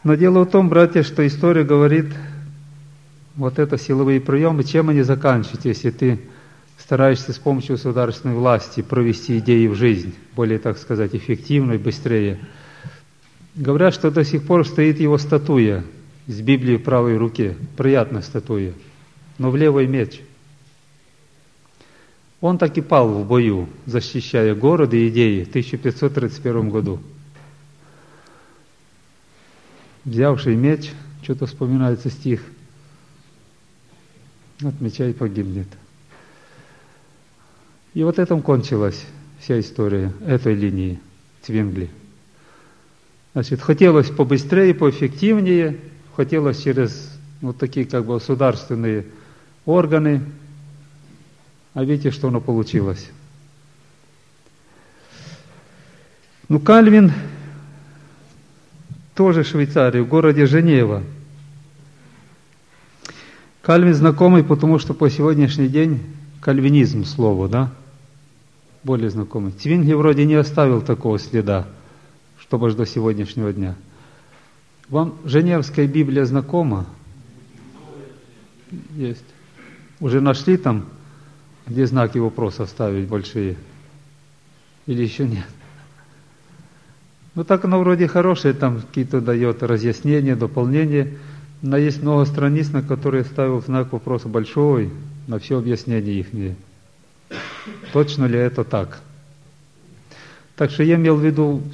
Но дело в том, братья, что история говорит, вот это силовые приемы, чем они заканчиваются, если ты стараешься с помощью государственной власти провести идеи в жизнь, более, так сказать, эффективно и быстрее. Говорят, что до сих пор стоит его статуя с Библией в правой руке, приятная статуя, но в левой меч. Он так и пал в бою, защищая город и идеи в тысяча пятьсот тридцать первом году. Взявший меч, что-то вспоминается стих, от меча и погибнет. И вот этим кончилась вся история этой линии Цвингли. Значит, хотелось побыстрее, поэффективнее, хотелось через вот такие как бы государственные органы, а видите, что оно получилось. Ну, Кальвин тоже в Швейцарии, в городе Женева. Кальвин знакомый, потому что по сегодняшний день кальвинизм слово, да? Более знакомый. Цвингли вроде не оставил такого следа, чтобы аж до сегодняшнего дня. Вам Женевская Библия знакома? Есть. Уже нашли там, где знаки вопроса ставить большие? Или еще нет? Ну так оно вроде хорошее, там какие-то дает разъяснения, дополнения. Но есть много страниц, на которые ставил знак вопроса большой, на все объяснения их. Точно ли это так? Так что я имел в виду...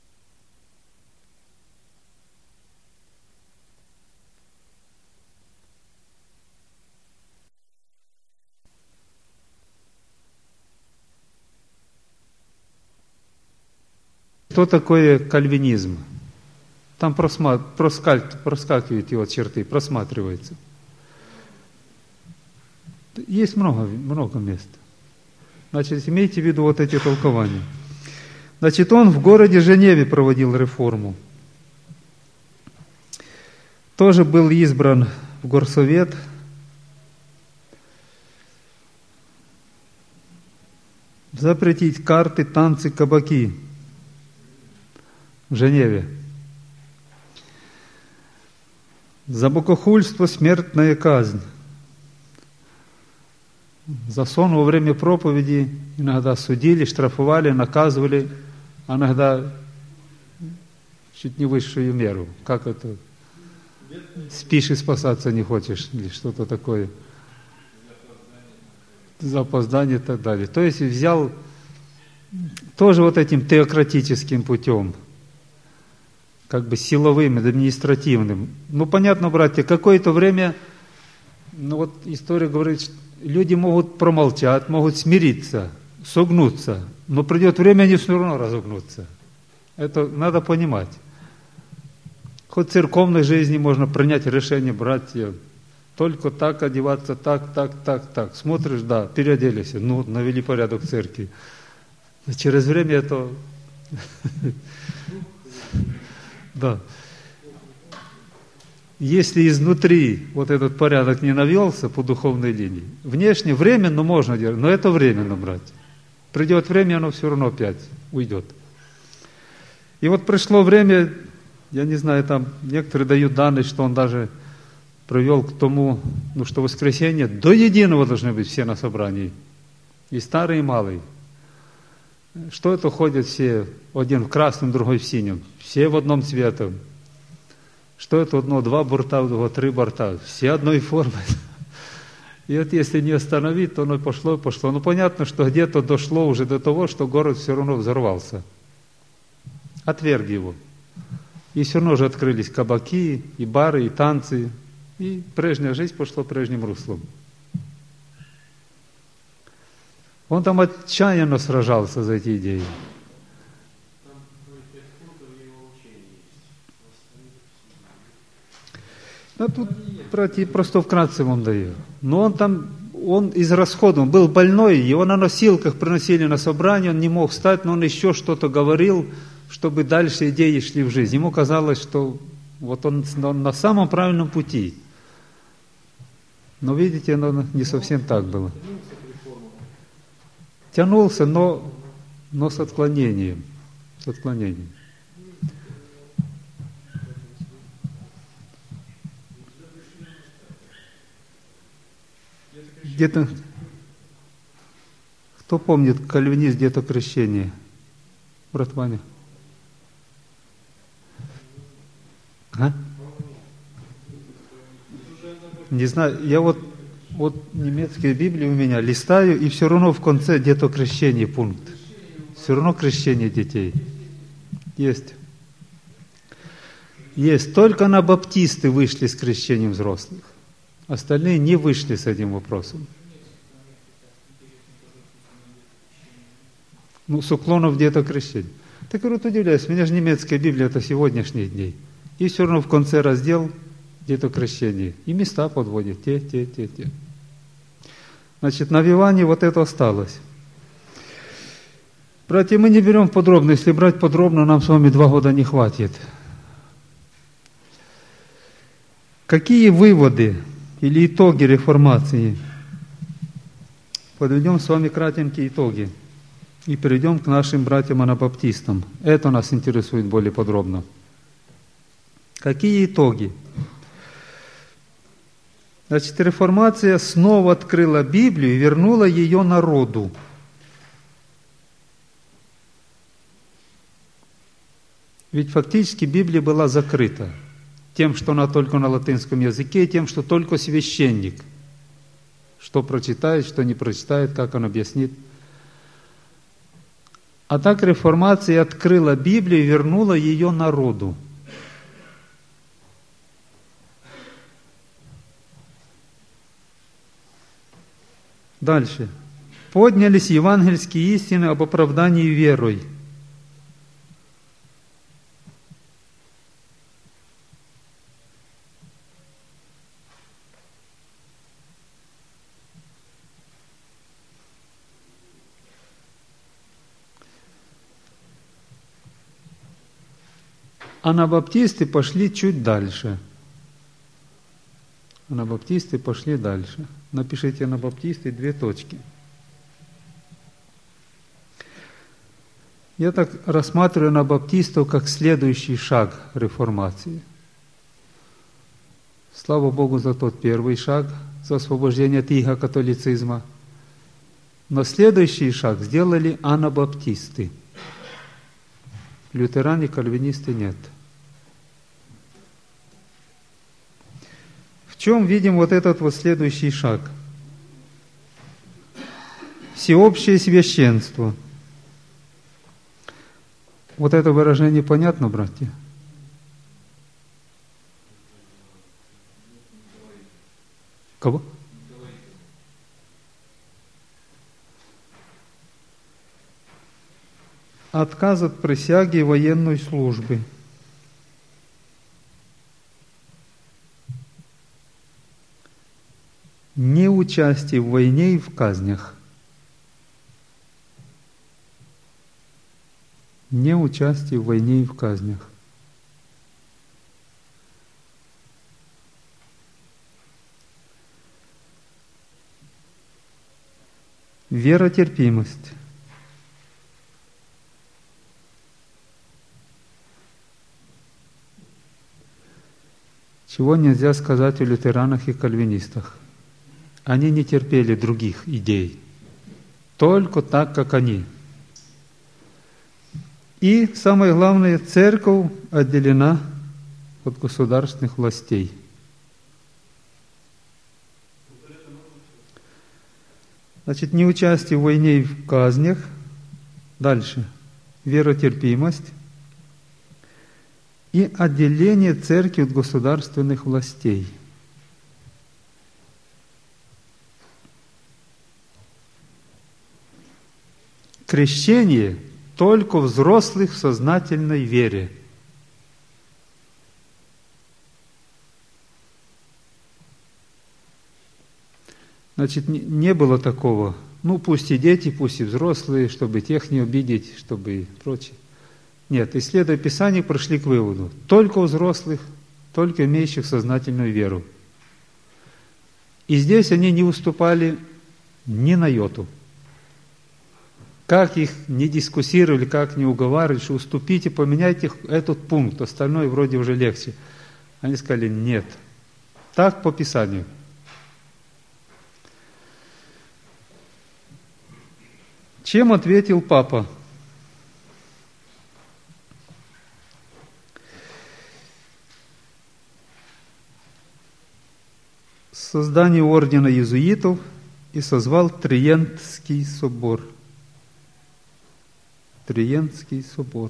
Что такое кальвинизм? Там просма... проскаль... проскакивают его черты, просматривается. Есть много, много мест. Значит, имейте в виду вот эти толкования. Значит, он в городе Женеве проводил реформу. Тоже был избран в горсовет. Запретить карты, танцы, кабаки в Женеве. За богохульство смертная казнь. За сон во время проповеди иногда судили, штрафовали, наказывали, а иногда чуть не высшую меру. Как это? Спишь и спасаться не хочешь, или что-то такое. За опоздание и так далее. То есть взял тоже вот этим теократическим путем, как бы силовым, административным. Ну, понятно, братья, какое-то время, ну вот история говорит, что люди могут промолчать, могут смириться, согнуться, но придет время, они все равно разогнутся. Это надо понимать. Хоть в церковной жизни можно принять решение, братья, только так одеваться, так, так, так, так. Смотришь, да, переоделись, ну, навели порядок в церкви. Через время это... Да. Если изнутри вот этот порядок не навелся по духовной линии, внешне временно можно делать, но это временно, братья. Придет время, оно все равно опять уйдет. И вот пришло время, я не знаю, там некоторые дают данные, что он даже привел к тому, ну что в воскресенье до единого должны быть все на собрании, и старый, и малый. Что это ходят все, один в красном, другой в синем, все в одном цвете. Что это одно, два борта, два, три борта, все одной формы. И вот если не остановить, то оно пошло и пошло. Ну понятно, что где-то дошло уже до того, что город все равно взорвался. Отверг его. И все равно же открылись кабаки, и бары, и танцы. И прежняя жизнь пошла прежним руслом. Он там отчаянно сражался за эти идеи. Ну, тут, братья, просто вкратце вам даю. Но он там, он израсходован, был больной, его на носилках приносили на собрание, он не мог встать, но он еще что-то говорил, чтобы дальше идеи шли в жизнь. Ему казалось, что вот он, он на самом правильном пути. Но видите, оно не совсем так было. Тянулся, но, но с отклонением. С отклонением. Где-то... Кто помнит, кальвинист где-то крещение? Брат Ваня? А? Не знаю, я вот, вот немецкие Библии у меня листаю, и все равно в конце где-то крещение пункт. Все равно крещение детей. Есть. Есть. Только на баптисты вышли с крещением взрослых. Остальные не вышли с этим вопросом. Ну, с уклоном где-то крещение. Так я вот удивляюсь, у меня же немецкая Библия, это сегодняшних дней. И все равно в конце раздел где-то крещение. И места подводят, те, те, те, те. Значит, навивание вот это осталось. Братья, мы не берем подробно. Если брать подробно, нам с вами два года не хватит. Какие выводы или итоги реформации? Подведем с вами кратенькие итоги. И перейдем к нашим братьям-анабаптистам. Это нас интересует более подробно. Какие итоги? Значит, реформация снова открыла Библию и вернула ее народу. Ведь фактически Библия была закрыта тем, что она только на латинском языке, и тем, что только священник, что прочитает, что не прочитает, как он объяснит. А так реформация открыла Библию и вернула ее народу. Дальше. Поднялись евангельские истины об оправдании верой. Анабаптисты пошли чуть дальше. Анабаптисты пошли дальше. Напишите анабаптисты две точки. Я так рассматриваю анабаптистов как следующий шаг реформации. Слава Богу за тот первый шаг, за освобождение от ига католицизма. Но следующий шаг сделали анабаптисты. Лютеране, кальвинисты нет. В чем видим вот этот вот следующий шаг? Всеобщее священство. Вот это выражение понятно, братья? Кого? Отказ от присяги и военной службы. Неучастие в войне и в казнях. Неучастие в войне и в казнях. Веротерпимость. Чего нельзя сказать о лютеранах и кальвинистах? Они не терпели других идей, только так, как они. И самое главное, церковь отделена от государственных властей. Значит, неучастие в войне и в казнях. Дальше. Веротерпимость. И отделение церкви от государственных властей. Крещение только взрослых в сознательной вере. Значит, не было такого, ну пусть и дети, пусть и взрослые, чтобы тех не обидеть, чтобы и прочее. Нет, исследуя Писание, пришли к выводу, только у взрослых, только имеющих сознательную веру. И здесь они не уступали ни на йоту. Как их не дискуссировали, как не уговаривали, что уступите, поменяйте этот пункт, остальное вроде уже легче. Они сказали, нет, так по Писанию. Чем ответил папа? Создание ордена иезуитов и созвал Триентский собор. Триентский собор.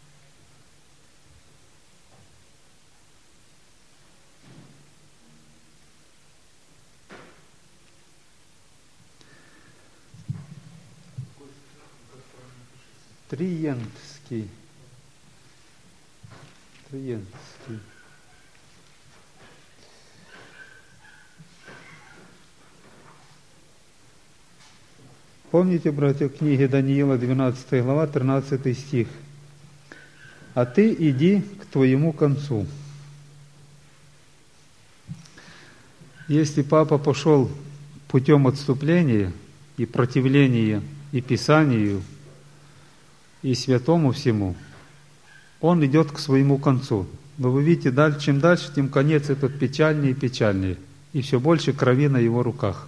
Триентский. Триентский. Помните, братья, в книге Даниила, двенадцатая глава, тринадцатый стих. «А ты иди к твоему концу». Если папа пошел путем отступления и противления и Писанию, и святому всему, он идет к своему концу. Но вы видите, дальше, чем дальше, тем конец этот печальнее и печальнее, и все больше крови на его руках.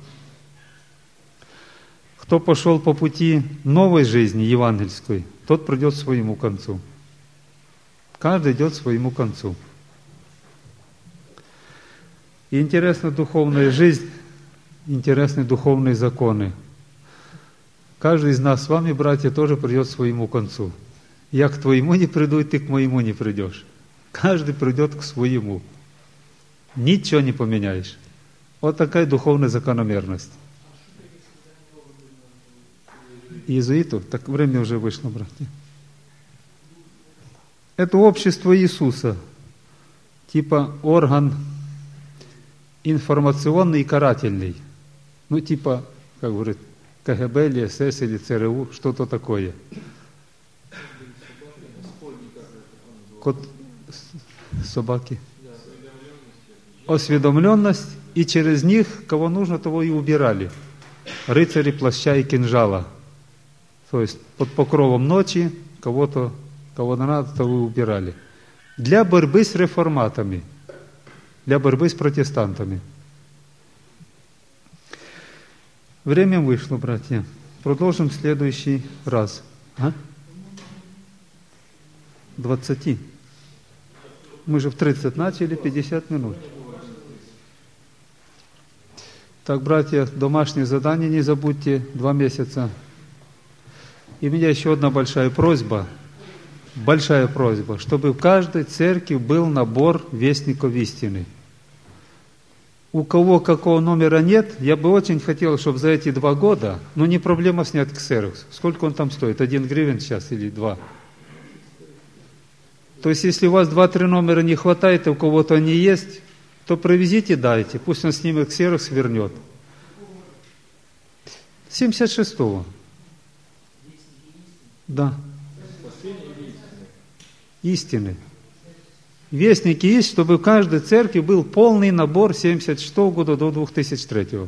Кто пошел по пути новой жизни, евангельской, тот придет к своему концу. Каждый идет к своему концу. И интересна духовная жизнь, интересны духовные законы. Каждый из нас с вами, братья, тоже придет к своему концу. Я к твоему не приду, и ты к моему не придешь. Каждый придет к своему. Ничего не поменяешь. Вот такая духовная закономерность. Иезуитов? Так время уже вышло, братья. Это общество Иисуса. Типа орган информационный и карательный. Ну, типа, как говорит, КГБ или СС или ЦРУ, что-то такое. Кот собаки. Осведомленность, и через них, кого нужно, того и убирали. Рыцари плаща и кинжала. То есть под покровом ночи кого-то, кого надо, того и убирали. Для борьбы с реформатами, для борьбы с протестантами. Время вышло, братья. Продолжим в следующий раз. А? двадцать. Мы же в тридцать начали, пятьдесят минут. Так, братья, домашнее задание не забудьте, два месяца. И у меня еще одна большая просьба, большая просьба, чтобы в каждой церкви был набор вестников истины. У кого какого номера нет, я бы очень хотел, чтобы за эти два года, ну не проблема снять ксерокс. Сколько он там стоит? Один гривен сейчас или два? То есть, если у вас два-три номера не хватает, и у кого-то они есть, то привезите, дайте, пусть он снимет ксерокс, вернет. семьдесят шестого. Да. Истины. Вестники есть, чтобы в каждой церкви был полный набор семьдесят шестого года до две тысячи третьего.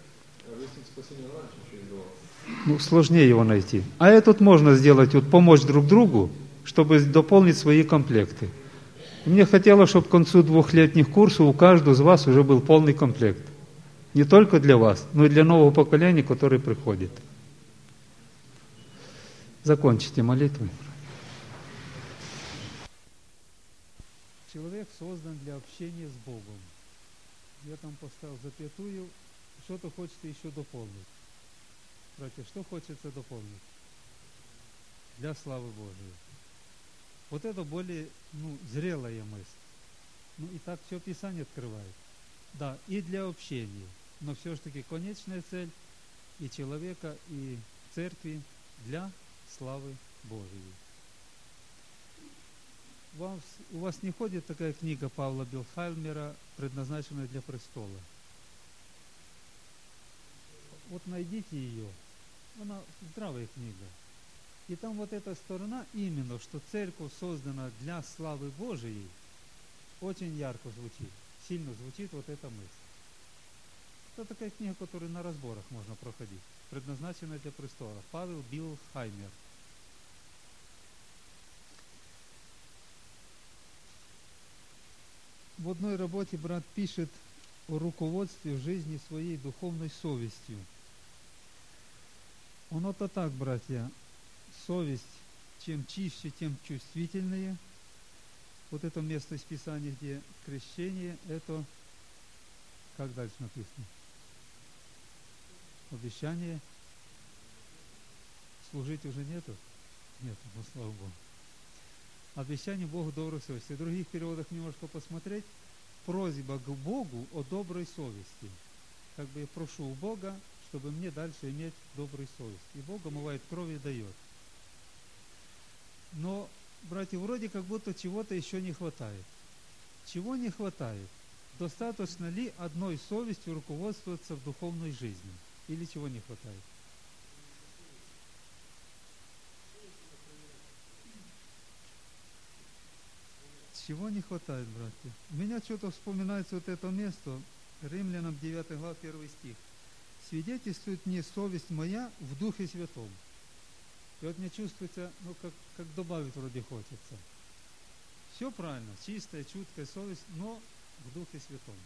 Ну, сложнее его найти. А этот можно сделать, вот помочь друг другу, чтобы дополнить свои комплекты. Мне хотелось, чтобы к концу двухлетних курсов у каждого из вас уже был полный комплект. Не только для вас, но и для нового поколения, которое приходит. Закончите молитвой. Человек создан для общения с Богом. Я там поставил запятую. Что-то хочется еще дополнить. Братья, что хочется дополнить? Для славы Божией. Вот это более ну, зрелая мысль. Ну и так все Писание открывает. Да, и для общения. Но все-таки конечная цель и человека, и церкви для славы Божией. Вам, у вас не ходит такая книга Павла Билхаймера, предназначенная для престола? Вот найдите ее. Она здравая книга. И там вот эта сторона именно, что церковь создана для славы Божией, очень ярко звучит, сильно звучит вот эта мысль. Это такая книга, которую на разборах можно проходить, предназначенная для престола. Павел Билхаймер. В одной работе брат пишет о руководстве в жизни своей духовной совестью. Оно-то так, братья, совесть, чем чище, тем чувствительнее. Вот это место из Писания, где крещение, это, как дальше написано? Обещание. Служить уже нету? Нет, ну слава Богу. Обещание Богу доброй совести. В других переводах немножко посмотреть. Просьба к Богу о доброй совести. Как бы я прошу у Бога, чтобы мне дальше иметь добрую совесть. И Бог омывает кровь и дает. Но, братья, вроде как будто чего-то еще не хватает. Чего не хватает? Достаточно ли одной совестью руководствоваться в духовной жизни? Или чего не хватает? Чего не хватает, братья? У меня что-то вспоминается вот это место, Римлянам девятая глава, первый стих. «Свидетельствует мне совесть моя в Духе Святом». И вот мне чувствуется, ну, как, как добавить вроде хочется. Все правильно, чистая, чуткая совесть, но в Духе Святом.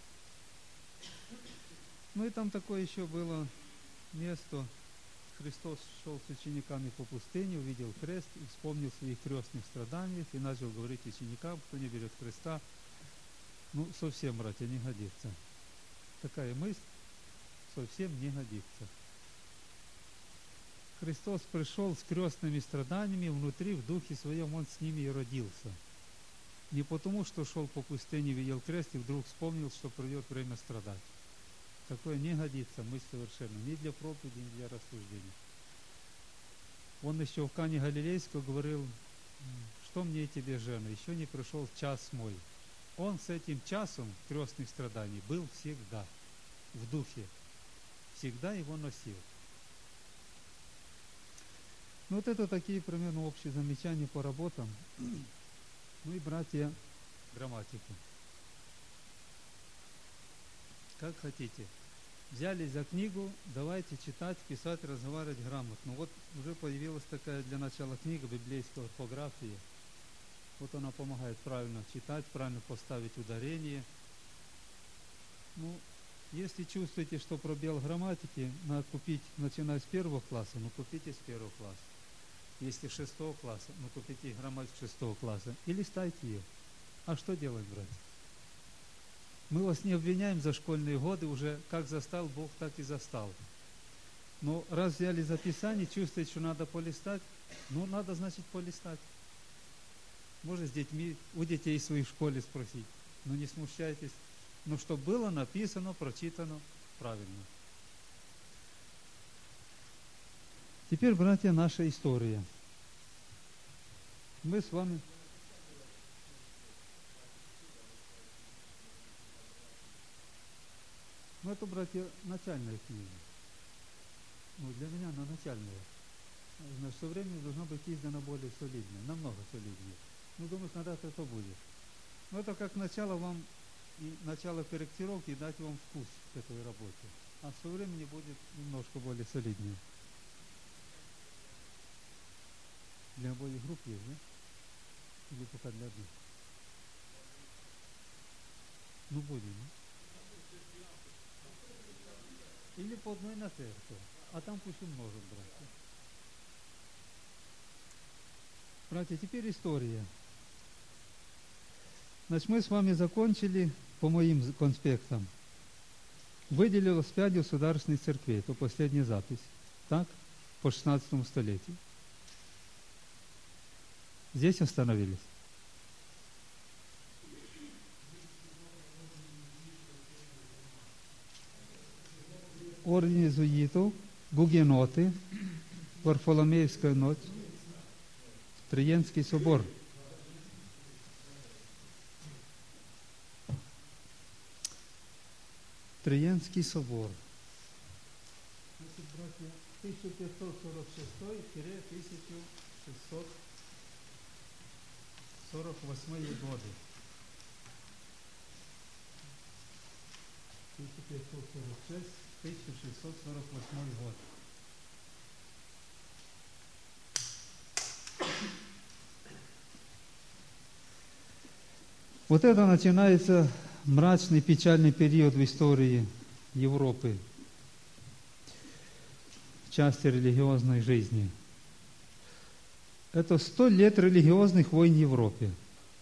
Ну и там такое еще было место. Христос шел с учениками по пустыне, увидел крест и вспомнил своих крестных страданиях и начал говорить ученикам, кто не берет креста, ну, совсем, братья, не годится. Такая мысль совсем не годится. Христос пришел с крестными страданиями внутри, в духе своем, Он с ними и родился. Не потому, что шел по пустыне, видел крест и вдруг вспомнил, что придет время страдать. Такое не годится, мысль совершенно, ни для проповеди, ни для рассуждений. Он еще в Кане Галилейской говорил, что мне и тебе, жена, еще не пришел час мой. Он с этим часом крестных страданий был всегда, в духе, всегда его носил. Ну вот это такие примерно общие замечания по работам. Ну и, братья, грамматику. Как хотите. Взялись за книгу, давайте читать, писать, разговаривать грамотно. Вот уже появилась такая для начала книга библейской орфографии. Вот она помогает правильно читать, правильно поставить ударение. Ну, если чувствуете, что пробел в грамматике, надо купить, начиная с первого класса, ну купите с первого класса. Если с шестого класса, ну купите грамматику шестого класса и листайте ее. А что делать, братья? Мы вас не обвиняем за школьные годы, уже как застал Бог, так и застал. Но раз взяли записание, чувствуете, что надо полистать, ну надо, значит, полистать. Можно с детьми, у детей своих в школе спросить, но не смущайтесь. Но чтобы было написано, прочитано правильно. Теперь, братья, наша история. Мы с вами... Ну, это, братья, начальная книга. Ну, для меня она начальная. Значит, со временем должно быть издано более солидное, намного солиднее. Ну, думаю, когда-то это будет. Но это как начало вам, и начало корректировки, и дать вам вкус к этой работе. А со временем будет немножко более солиднее. Для обоих групп есть, да? Или пока для одной? Ну, будем, да? Или по одной на церковь, а там пусть умножат, братья. Братья, теперь история. Значит, мы с вами закончили по моим конспектам. Выделилось пять государственных церквей, это последняя запись, так, по шестнадцатому столетию. Здесь остановились. Орден иезуитов, гугеноты, Варфоломеевская ночь, Триенский собор. Триенский собор. Значит, братья, тысяча пятьсот сорок шестой — тысяча шестьсот сорок восьмой годы. тысяча пятьсот сорок шесть — тысяча шестьсот сорок восьмой год. Вот это начинается мрачный, печальный период в истории Европы. части религиозной жизни. Это сто лет религиозных войн в Европе.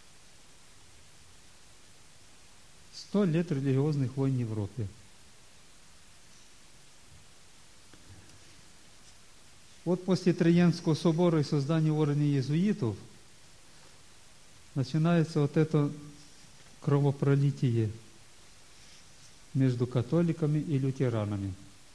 Сто лет религиозных войн в Европе. Вот после Триенского собора и создания ордена иезуитов начинается вот это кровопролитие между католиками и лютеранами.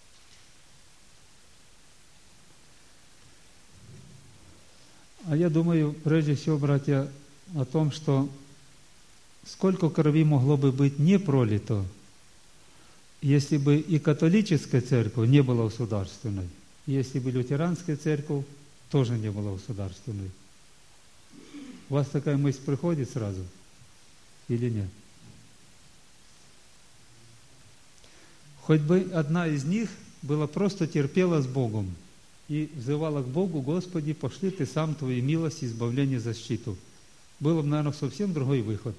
А я думаю, прежде всего, братья, о том, что сколько крови могло бы быть не пролито, если бы и католическая церковь не была государственной, если бы лютеранская церковь тоже не была государственной. У вас такая мысль приходит сразу или нет? Хоть бы одна из них была просто терпела с Богом и взывала к Богу: Господи, пошли Ты сам Твою милость, избавление, защиту. Было бы, наверное, совсем другой выход.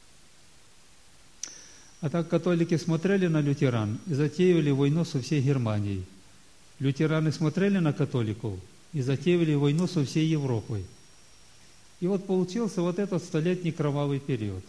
А так католики смотрели на лютеран и затеяли войну со всей Германией. Лютераны смотрели на католиков и затеяли войну со всей Европой. И вот получился вот этот столетний кровавый период.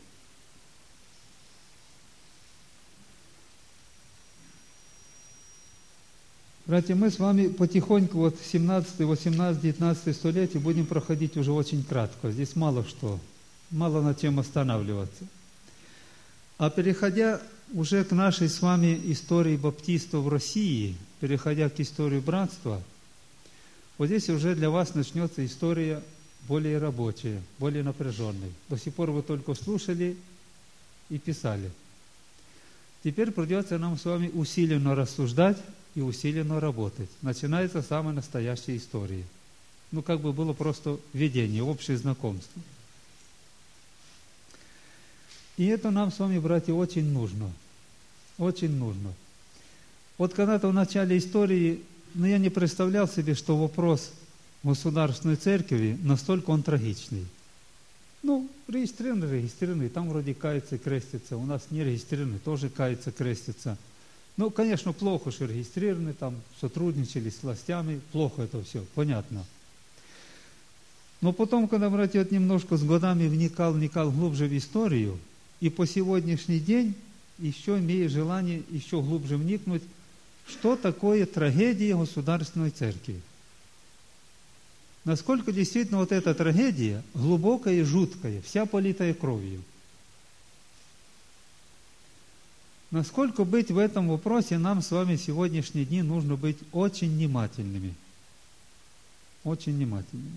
Братья, мы с вами потихоньку, вот семнадцатое, восемнадцатое, девятнадцатое столетие будем проходить уже очень кратко. Здесь мало что, мало над чем останавливаться. А переходя уже к нашей с вами истории баптистов в России, переходя к истории братства, вот здесь уже для вас начнется история более рабочая, более напряженная. До сих пор вы только слушали и писали. Теперь придется нам с вами усиленно рассуждать и усиленно работать. Начинается самая настоящая история. Ну, как бы было просто введение, общее знакомство. И это нам с вами, братья, очень нужно. Очень нужно. Вот когда-то в начале истории, ну, я не представлял себе, что вопрос государственной церкви настолько он трагичный. Ну, регистрированы, регистрированы, там вроде кается, крестится. У нас не регистрированы, тоже кается, крестится. Ну, конечно, плохо, что регистрированы, там сотрудничали с властями, плохо это все, понятно. Но потом, когда, братья, вот немножко с годами вникал, вникал глубже в историю, и по сегодняшний день еще имею желание еще глубже вникнуть, что такое трагедия государственной церкви. Насколько действительно вот эта трагедия глубокая и жуткая, вся политая кровью. Насколько быть в этом вопросе нам с вами в сегодняшние дни нужно быть очень внимательными. Очень внимательными.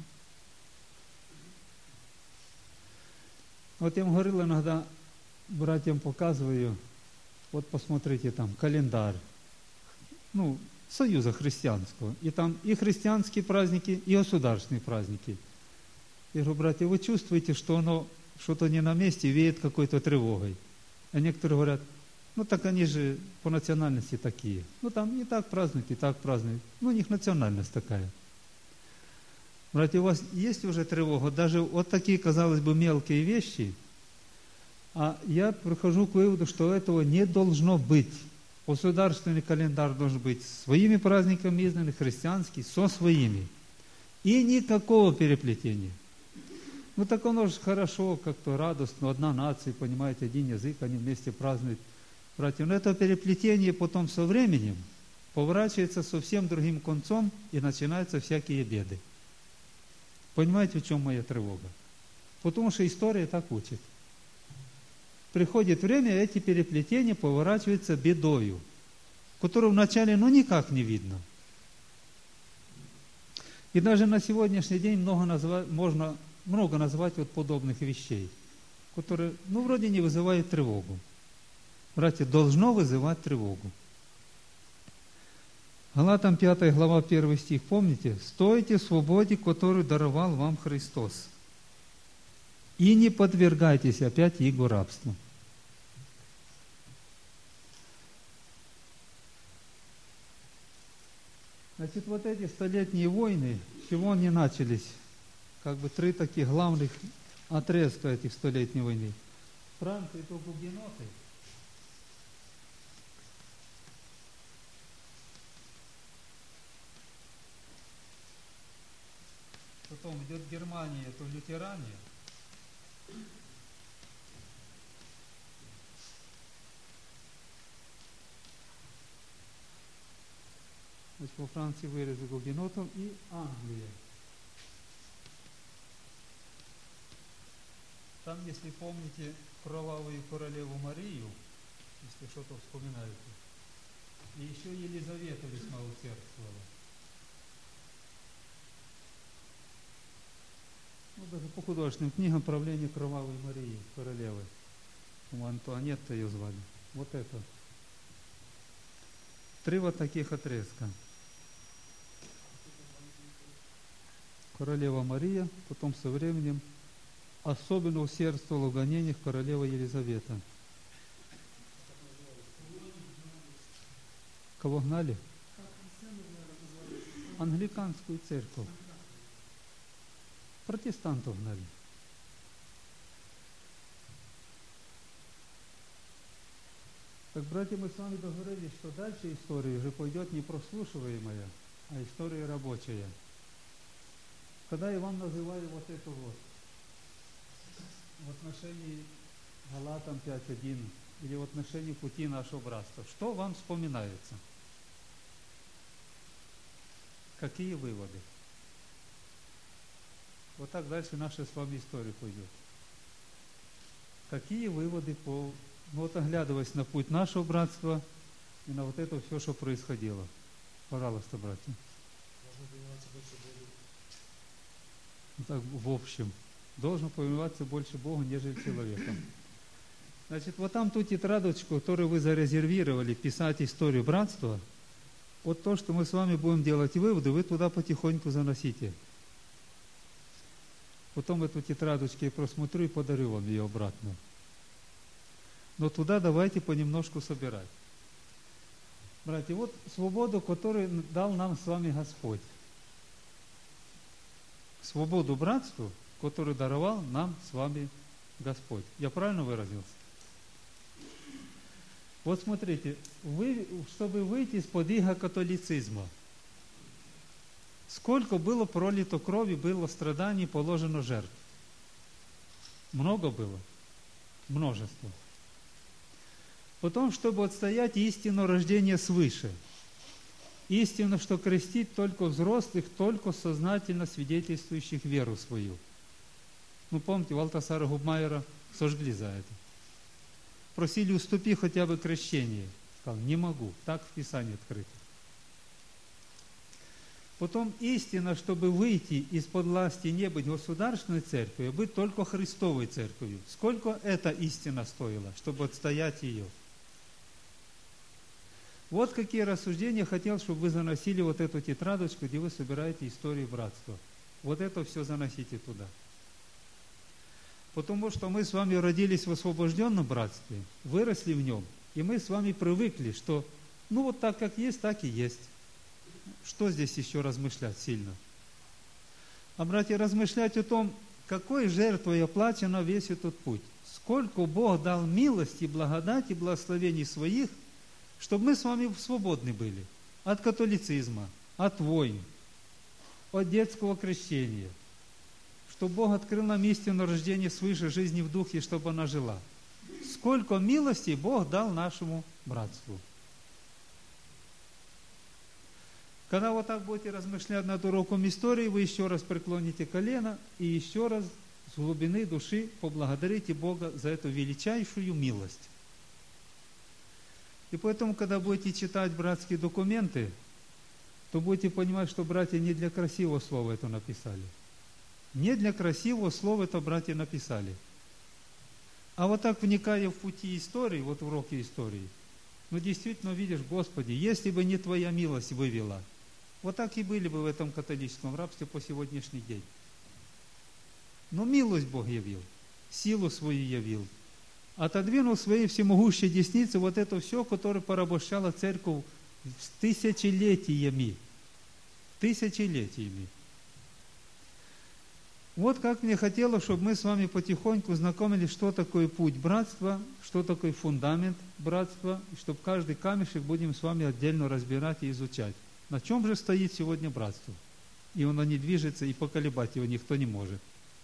Вот я вам говорил иногда, братьям показываю, вот посмотрите там календарь, ну, Союза Христианского, и там и христианские праздники, и государственные праздники. Я говорю, братья, вы чувствуете, что оно что-то не на месте, веет какой-то тревогой. А некоторые говорят, ну так они же по национальности такие. Ну там и так празднуют, и так празднуют. Ну у них национальность такая. Братья, у вас есть уже тревога, даже вот такие, казалось бы, мелкие вещи, а я прихожу к выводу, что этого не должно быть. Государственный календарь должен быть своими праздниками изданный, христианский, со своими. И никакого переплетения. Ну так оно же хорошо, как-то радостно, одна нация, понимаете, один язык, они вместе празднуют. Братья, но это переплетение потом со временем поворачивается совсем другим концом и начинаются всякие беды. Понимаете, в чем моя тревога? Потому что история так учит. Приходит время, эти переплетения поворачиваются бедою, которую вначале ну никак не видно. И даже на сегодняшний день много назвать, можно много назвать вот подобных вещей, которые ну вроде не вызывают тревогу. Братья, должно вызывать тревогу. Галатам пятая глава, первый стих, помните? «Стойте в свободе, которую даровал вам Христос, и не подвергайтесь опять иго рабству». Значит, вот эти столетние войны, с чего они начались? Как бы три таких главных отрезка этих столетней войны. Франция – это гугеноты. идет Германия, то лютеране. Значит, во Франции вырезы гугенотов и Англия. Там, если помните кровавую королеву Марию, если что-то вспоминаете, и еще Елизавета весьма усердствовала. Ну, даже по художественным книгам правление кровавой Марии, королевы. У Антуанетта ее звали. Вот это. Три вот таких отрезка. Королева Мария, потом со временем особенно усердствовала в гонениях королева Елизавета. Кого гнали? Англиканскую церковь. Протестантов гнали. Так, братья, мы с вами договорились, что дальше история уже пойдет не прослушиваемая, а история рабочая. Когда я вам называю вот это вот, в отношении Галатам пять один, или в отношении пути нашего братства, что вам вспоминается? Какие выводы? Вот так дальше наша с вами история пойдет. Какие выводы по... Ну вот оглядываясь на путь нашего братства и на вот это все, что происходило. Пожалуйста, братья. Должно повиноваться больше Богу. Так, в общем, должен повиноваться больше Богу, нежели человеком. Значит, вот там ту тетрадочку, которую вы зарезервировали, писать историю братства, вот то, что мы с вами будем делать выводы, вы туда потихоньку заносите. Потом эту тетрадочку я просмотрю и подарю вам ее обратно. Но туда давайте понемножку собирать. Братья, вот свободу, которую дал нам с вами Господь. Свободу братству, которую даровал нам с вами Господь. Я правильно выразился? Вот смотрите, вы, чтобы выйти из-под ига католицизма, сколько было пролито крови, было страданий, положено жертв? Много было? Множество. Потом, чтобы отстоять истину рождения свыше. Истину, что крестить только взрослых, только сознательно свидетельствующих веру свою. Ну, помните, Валтасара Губмайера сожгли за это. Просили, уступи хотя бы крещение. Сказал, не могу, так в Писании открыто. Потом истина, чтобы выйти из-под власти не быть государственной церковью, а быть только Христовой церковью. Сколько эта истина стоила, чтобы отстоять ее? Вот какие рассуждения хотел, чтобы вы заносили вот эту тетрадочку, где вы собираете историю братства. Вот это все заносите туда. Потому что мы с вами родились в освобожденном братстве, выросли в нем, и мы с вами привыкли, что ну вот так как есть, так и есть. Что здесь еще размышлять сильно? А, братья, размышлять о том, какой жертвой оплачено весь этот путь. Сколько Бог дал милости, благодати, благословений своих, чтобы мы с вами свободны были от католицизма, от войн, от детского крещения. Чтобы Бог открыл нам истину рождения свыше жизни в духе, чтобы она жила. Сколько милостей Бог дал нашему братству. Когда вот так будете размышлять над уроком истории, вы еще раз преклоните колено и еще раз с глубины души поблагодарите Бога за эту величайшую милость. И поэтому, когда будете читать братские документы, то будете понимать, что братья не для красивого слова это написали. Не для красивого слова это братья написали. А вот так, вникая в пути истории, вот в уроки истории, ну действительно видишь, Господи, если бы не Твоя милость вывела, вот так и были бы в этом католическом рабстве по сегодняшний день. Но милость Бог явил, силу свою явил, отодвинул своей всемогущей десницы вот это все, которое порабощало церковь с тысячелетиями. Тысячелетиями. Вот как мне хотелось, чтобы мы с вами потихоньку знакомились, что такое путь братства, что такое фундамент братства, и чтобы каждый камешек будем с вами отдельно разбирать и изучать. На чем же стоит сегодня братство? и оно не движется, и поколебать его никто не может.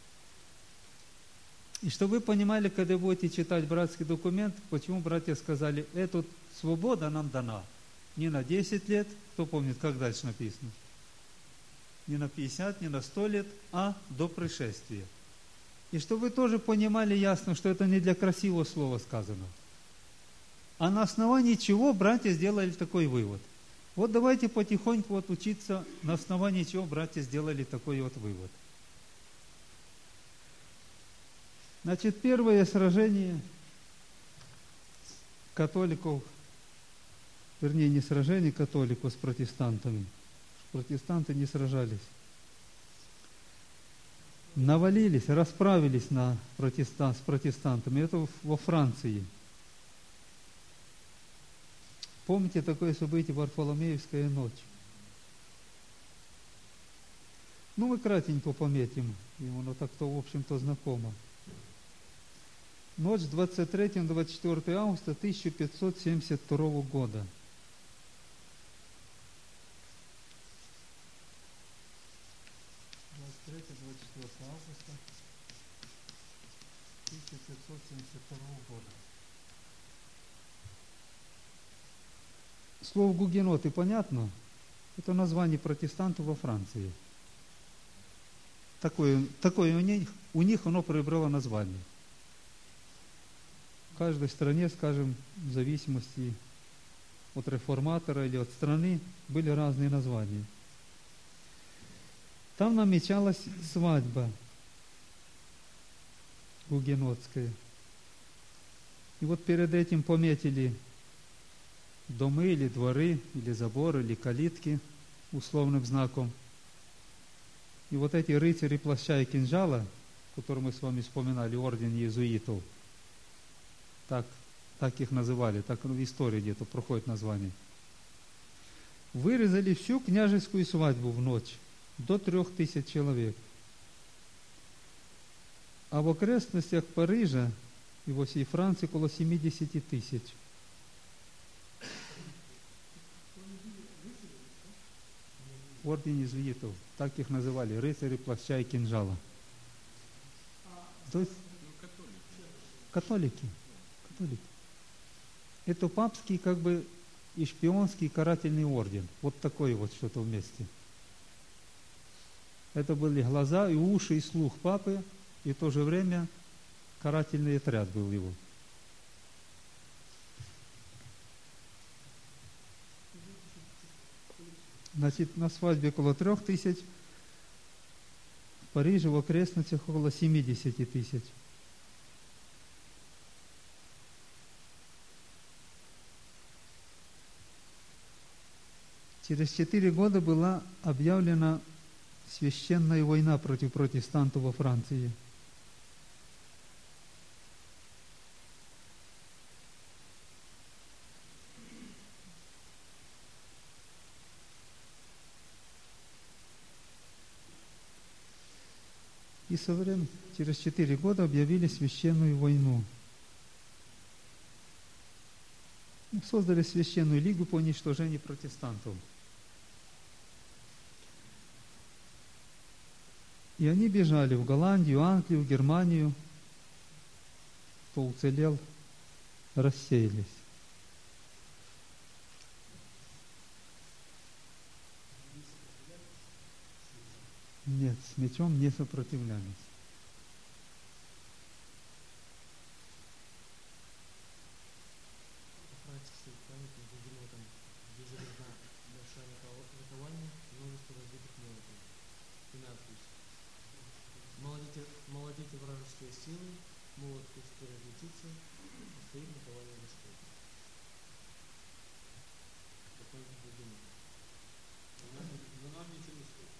И чтобы вы понимали, когда будете читать братский документ, почему братья сказали, эта свобода нам дана не на десять лет, кто помнит, как дальше написано, не на пятьдесят, не на сто лет, а до пришествия. И чтобы вы тоже понимали ясно, что это не для красивого слова сказано. А на основании чего братья сделали такой вывод? Вот давайте потихоньку вот учиться, на основании чего братья сделали такой вот вывод. Значит, первое сражение католиков, вернее, не сражение католиков с протестантами. Протестанты не сражались. Навалились, расправились на протестан, с протестантами. Это во Франции. Помните такое событие, Варфоломеевская ночь? Ну, мы кратенько пометим, ему оно так-то, в общем-то, знакомо. Ночь с двадцать третьего на двадцать четвёртое августа тысяча пятьсот семьдесят второго года. двадцать третьего - двадцать четвёртое августа тысяча пятьсот семьдесят второго года. Слово гугеноты понятно? Это название протестантов во Франции. Такое, такое у них, у них оно приобрело название. В каждой стране, скажем, в зависимости от реформатора или от страны, были разные названия. Там намечалась свадьба гугенотская. И вот перед этим пометили домы или дворы, или заборы, или калитки условным знаком. И вот эти рыцари плаща и кинжала, которые мы с вами вспоминали, орден иезуитов, так, так их называли, так в истории где-то проходит название, вырезали всю княжескую свадьбу в ночь, до трех тысяч человек. А в окрестностях Парижа и во всей Франции около семидесяти тысяч. Орден иезуитов, так их называли, рыцари плаща и кинжала. То есть католики. Католики. Это папский как бы и шпионский карательный орден. Вот такой вот что-то вместе. Это были глаза и уши и слух папы, и в то же время карательный отряд был его. Значит, на свадьбе около трех тысяч, в Париже в окрестностях около семидесяти тысяч. Через четыре года была объявлена священная война против протестантов во Франции. И со временем, через четыре года объявили священную войну. Создали священную лигу по уничтожению протестантов. И они бежали в Голландию, Англию, Германию. Кто уцелел, рассеялись. Нет, с мечом не сопротивлялись. Французский памятник гугенотам, где изображена большая наковальня, множество разбитых молотов. И надпись: молотите, молотите вражеские силы, молот пусть разлетится, стоит наковальня Господня. Это памятник гугенотам. Но нам ничего не стоит.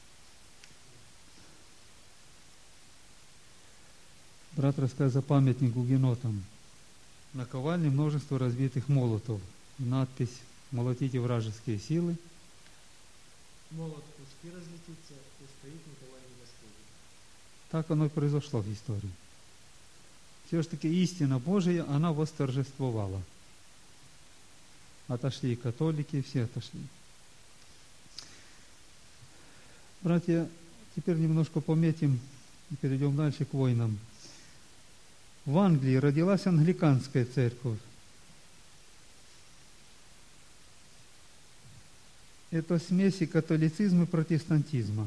Брат рассказал памятник гугенотам. Наковальне множество разбитых молотов. Надпись: молотите вражеские силы. Молот пусть разлетится, пусть стоит наковальня Господня. Так оно и произошло в истории. Все-таки истина Божия, она восторжествовала. Отошли католики, все отошли. Братья, теперь немножко пометим и перейдем дальше к войнам. В Англии родилась англиканская церковь. Это смеси католицизма и протестантизма.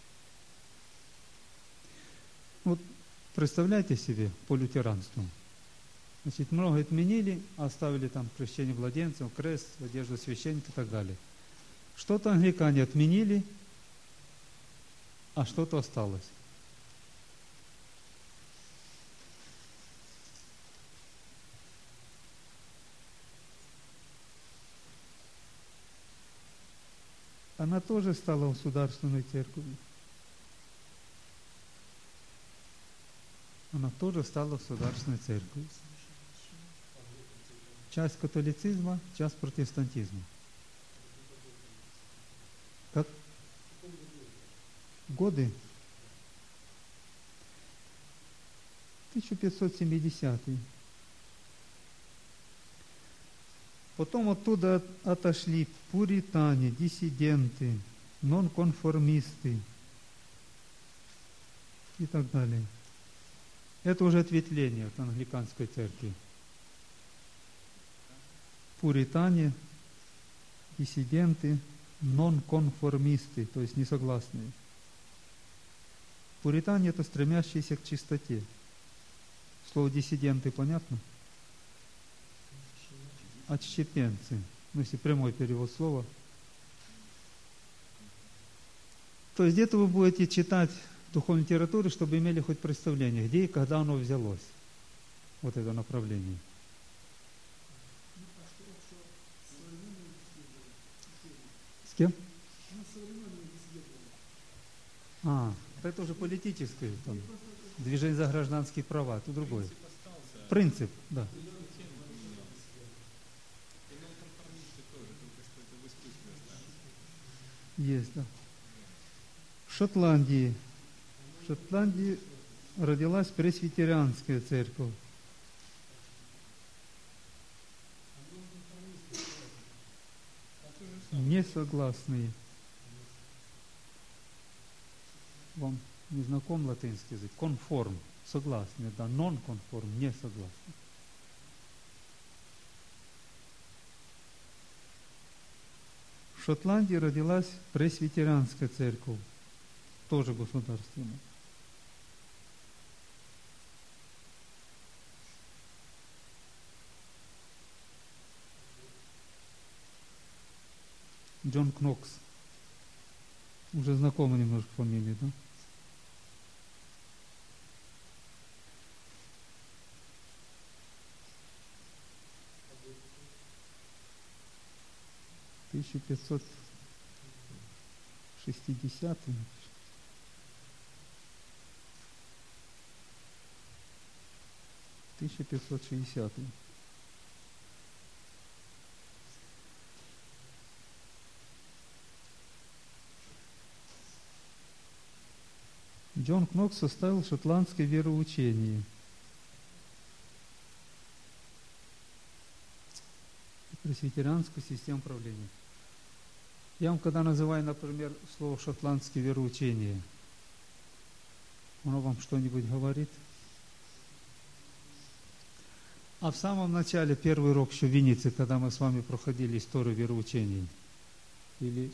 Вот представляете себе по лютеранству. Значит, много отменили, оставили там крещение младенцев, крест, одежду священника и так далее. Что-то англикане отменили, а что-то осталось. Она тоже стала государственной церковью. Она тоже стала государственной церковью. Часть католицизма, часть протестантизма. Как? Годы? тысяча пятьсот семидесятый. Потом оттуда отошли пуритане, диссиденты, нонконформисты и так далее. Это уже ответвление от англиканской церкви. Пуритане, диссиденты, нонконформисты, то есть несогласные. Пуритане – это стремящиеся к чистоте. Слово диссиденты понятно? Отщепенцы. Ну, если прямой перевод слова. То есть где-то вы будете читать духовную литературу, чтобы имели хоть представление, где и когда оно взялось. Вот это направление. С кем? А, это уже политическое там, движение за гражданские права, это другое. Принцип, да. Есть, да. В Шотландии. В Шотландии родилась пресвитерианская церковь. Несогласные. Вам не знаком латинский язык? Конформ, согласный, да, нон-конформ, не согласный. В Шотландии родилась пресвитерианская церковь, тоже государственная. Джон Кнокс. Уже знакомы немножко фамилии, да? тысяча пятьсот шестидесятый. тысяча пятьсот шестидесятый. Джон Кнокс составил шотландское вероучение. Пресвитерианскую систему правления. Я вам когда называю, например, слово шотландское вероучение, оно вам что-нибудь говорит? А в самом начале, первый урок еще в Виннице, когда мы с вами проходили историю вероучений, или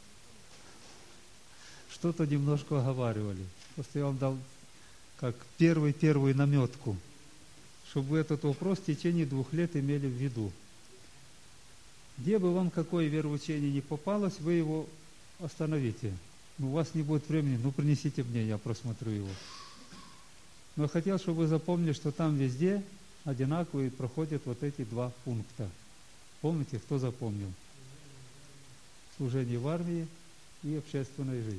что-то немножко оговаривали. Просто я вам дал как первый-первую наметку, чтобы вы этот вопрос в течение двух лет имели в виду. Где бы вам какое вероучение не попалось, вы его остановите. Ну, у вас не будет времени, ну принесите мне, я просмотрю его. Но я хотел, чтобы вы запомнили, что там везде одинаковые проходят вот эти два пункта. Помните, кто запомнил? Служение в армии и общественная жизнь.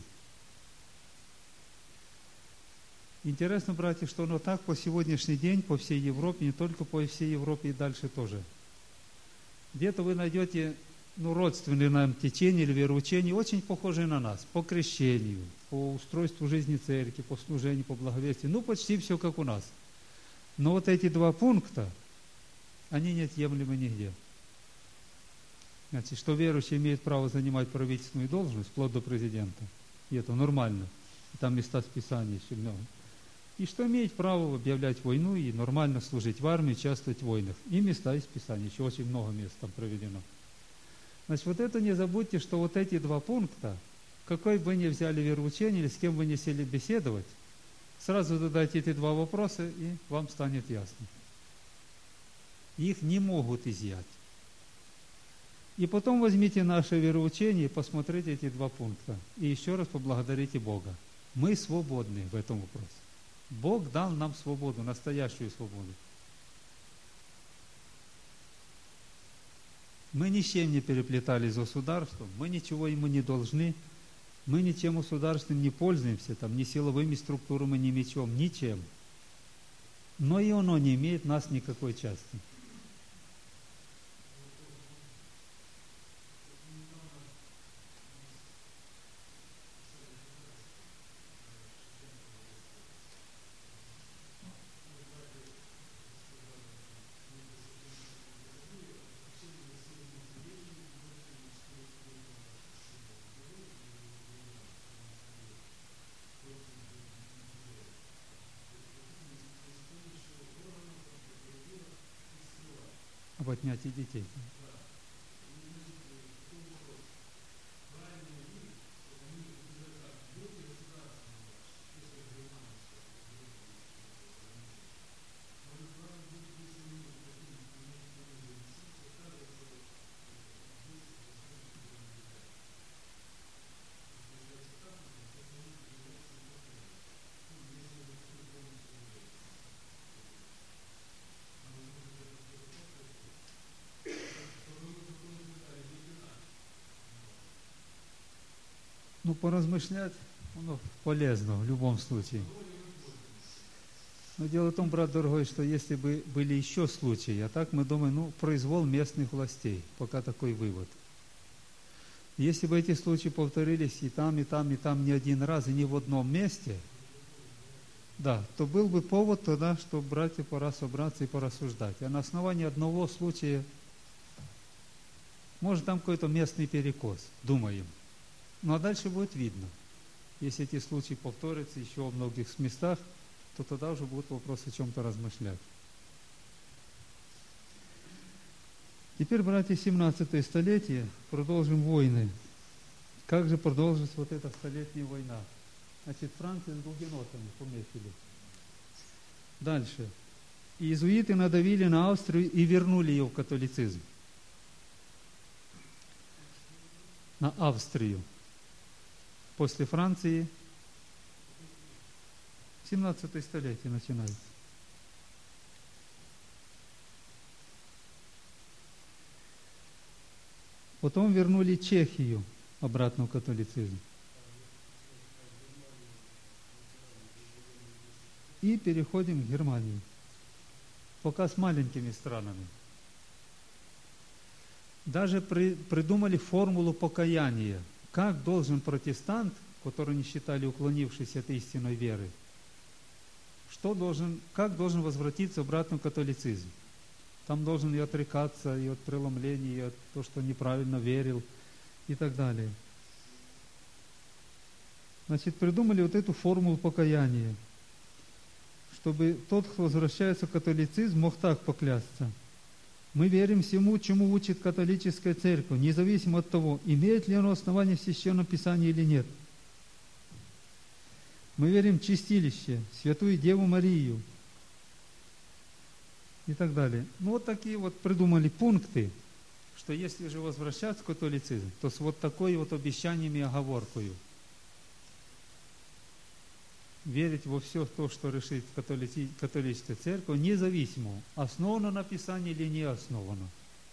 Интересно, братья, что оно так по сегодняшний день, по всей Европе, не только по всей Европе и дальше тоже. Где-то вы найдете ну, родственные нам течения или вероучения, очень похожие на нас, по крещению, по устройству жизни церкви, по служению, по благовестию. Ну, почти все как у нас. Но вот эти два пункта, они неотъемлемы нигде. Значит, что верующий имеет право занимать правительственную должность, вплоть до президента, и это нормально. Там места Писания еще много. И что имеет право объявлять войну и нормально служить в армии, участвовать в войнах. И места из Писания, еще очень много мест там проведено. Значит, вот это не забудьте, что вот эти два пункта, какой бы ни взяли вероучение или с кем бы ни сели беседовать, сразу задайте эти два вопроса, и вам станет ясно. Их не могут изъять. И потом возьмите наше вероучение и посмотрите эти два пункта. И еще раз поблагодарите Бога. Мы свободны в этом вопросе. Бог дал нам свободу, настоящую свободу. Мы ни с чем не переплетались с государством, мы ничего ему не должны, мы ничем государственным не пользуемся, там, ни силовыми структурами, ни мечом, ничем. Но и оно не имеет в нас никакой части. Об отнятии детей. Ну, поразмышлять, оно полезно в любом случае. Но дело в том, брат дорогой, что если бы были еще случаи, а так мы думаем, ну, произвол местных властей, пока такой вывод. Если бы эти случаи повторились и там, и там, и там не один раз, и не в одном месте, да, то был бы повод тогда, что братья пора собраться и порассуждать. А на основании одного случая, может, там какой-то местный перекос, думаем. Ну а дальше будет видно. Если эти случаи повторятся еще во многих местах, то тогда уже будет вопрос о чем-то размышлять. Теперь, братья, семнадцатое столетие, продолжим войны. Как же продолжилась вот эта столетняя война? Значит, Франция с гугенотами помехили. Дальше. Иезуиты надавили на Австрию и вернули ее в католицизм. На Австрию. После Франции семнадцатое столетие начинается. Потом вернули Чехию обратно в католицизм. И переходим к Германии. Пока с маленькими странами. Даже при, придумали формулу покаяния. Как должен протестант, который не считали уклонившись от истинной веры, что должен, как должен возвратиться обратно в католицизм? Там должен и отрекаться, и от преломления, и от того, что неправильно верил, и так далее. Значит, придумали вот эту формулу покаяния, чтобы тот, кто возвращается в католицизм, мог так поклясться. Мы верим всему, чему учит католическая церковь, независимо от того, имеет ли оно основание в Священном Писании или нет. Мы верим в чистилище, Святую Деву Марию и так далее. Ну, вот такие вот придумали пункты, что если же возвращаться в католицизм, то с вот такой вот обещаниями и оговоркою. Верить во все то, что решит католици... католическая церковь, независимо, основано на Писании или не основано.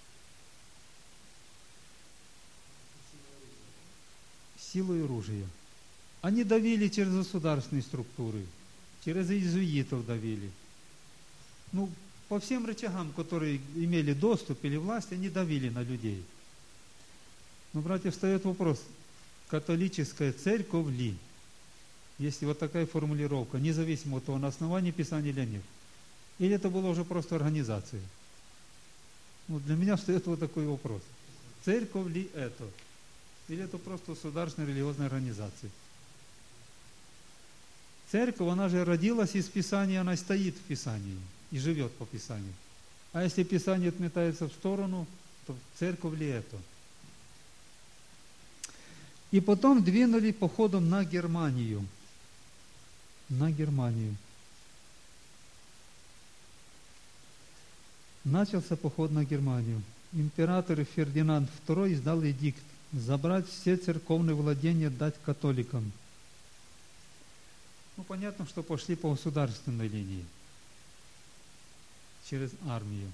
Силу и оружие. Они давили через государственные структуры, через иезуитов давили. Ну, по всем рычагам, которые имели доступ или власть, они давили на людей. Но, братья, встает вопрос, католическая церковь ли? Если вот такая формулировка, независимо от того, на основании Писания или нет. Или это была уже просто организация? Ну, для меня встает вот такой вопрос. Церковь ли это? Или это просто государственная религиозная организация? Церковь, она же родилась из Писания, она стоит в Писании и живет по Писанию. А если Писание отметается в сторону, то церковь ли это? И потом двинули походом на Германию. На Германию. Начался поход на Германию. Император Фердинанд второй издал эдикт забрать все церковные владения, дать католикам. Ну, понятно, что пошли по государственной линии, через армию.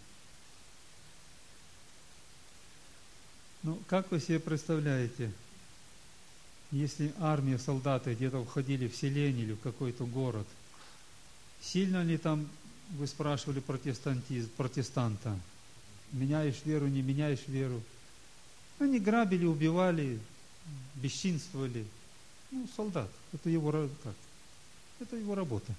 Ну, как вы себе представляете, если армия, солдаты где-то входили в селение или в какой-то город, сильно ли там, вы спрашивали протестантизм, протестанта, меняешь веру, не меняешь веру? Они грабили, убивали, бесчинствовали. Ну, солдат, это его, как? Это его работа.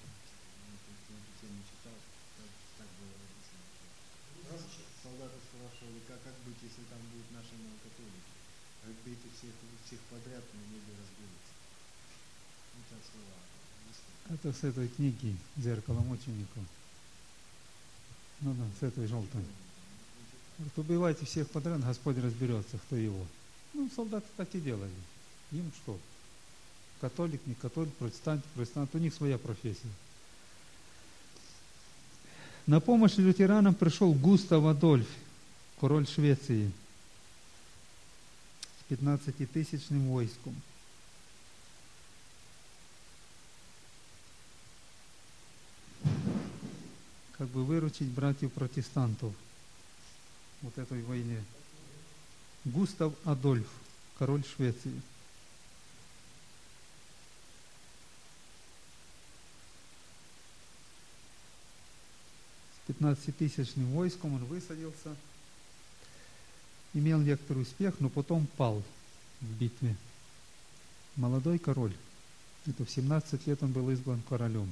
Солдаты спрашивали, как, как быть, если там будут наши католики? Как бы их всех, всех подряд на небе разбились. Ну, так слова. Это с этой книги «Зеркало мучеников». Ну да, с этой желтой. Вот убивайте всех подряд, Господь разберется, кто его. Ну, солдаты так и делали. Им что? Католик, не католик, протестант, протестант, у них своя профессия. На помощь лютеранам пришел Густав Адольф, король Швеции, с пятнадцатитысячным войском. Как бы выручить братьев-протестантов вот этой войне. Густав Адольф, король Швеции. С пятнадцатитысячным войском он высадился, имел некоторый успех, но потом пал в битве. Молодой король. Это в семнадцать лет он был избран королем.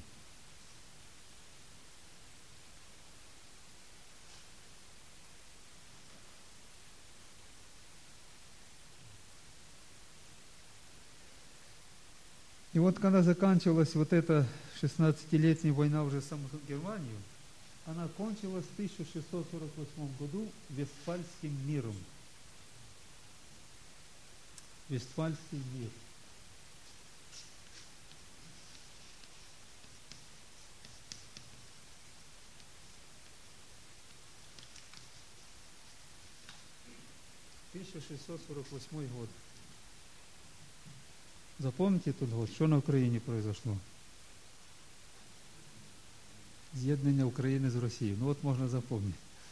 И вот когда заканчивалась вот эта шестнадцатилетняя война уже с самой Германией, она кончилась в тысяча шестьсот сорок восьмом году Вестфальским миром. Вестфальский мир. тысяча шестьсот сорок восьмой год. Запомните этот год, что на Украине произошло? З'єднання України с Россией. Ну вот можно запомнить.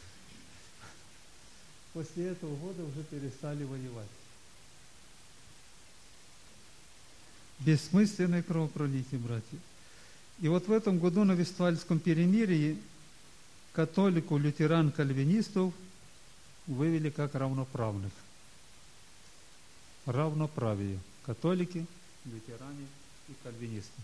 После этого года уже перестали воевать. Бессмысленное кровопролитие, братья. И вот в этом году на Вестфальском перемирии католику, лютеран, кальвинистов вывели как равноправных. Равноправие. Католики, лютеране и кальвинисты.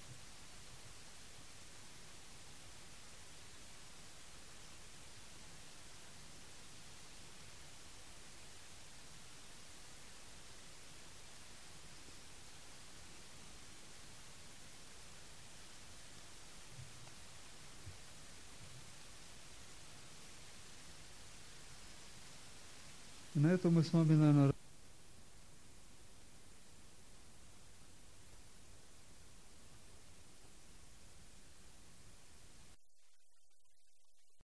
И на этом мы с вами, наверное,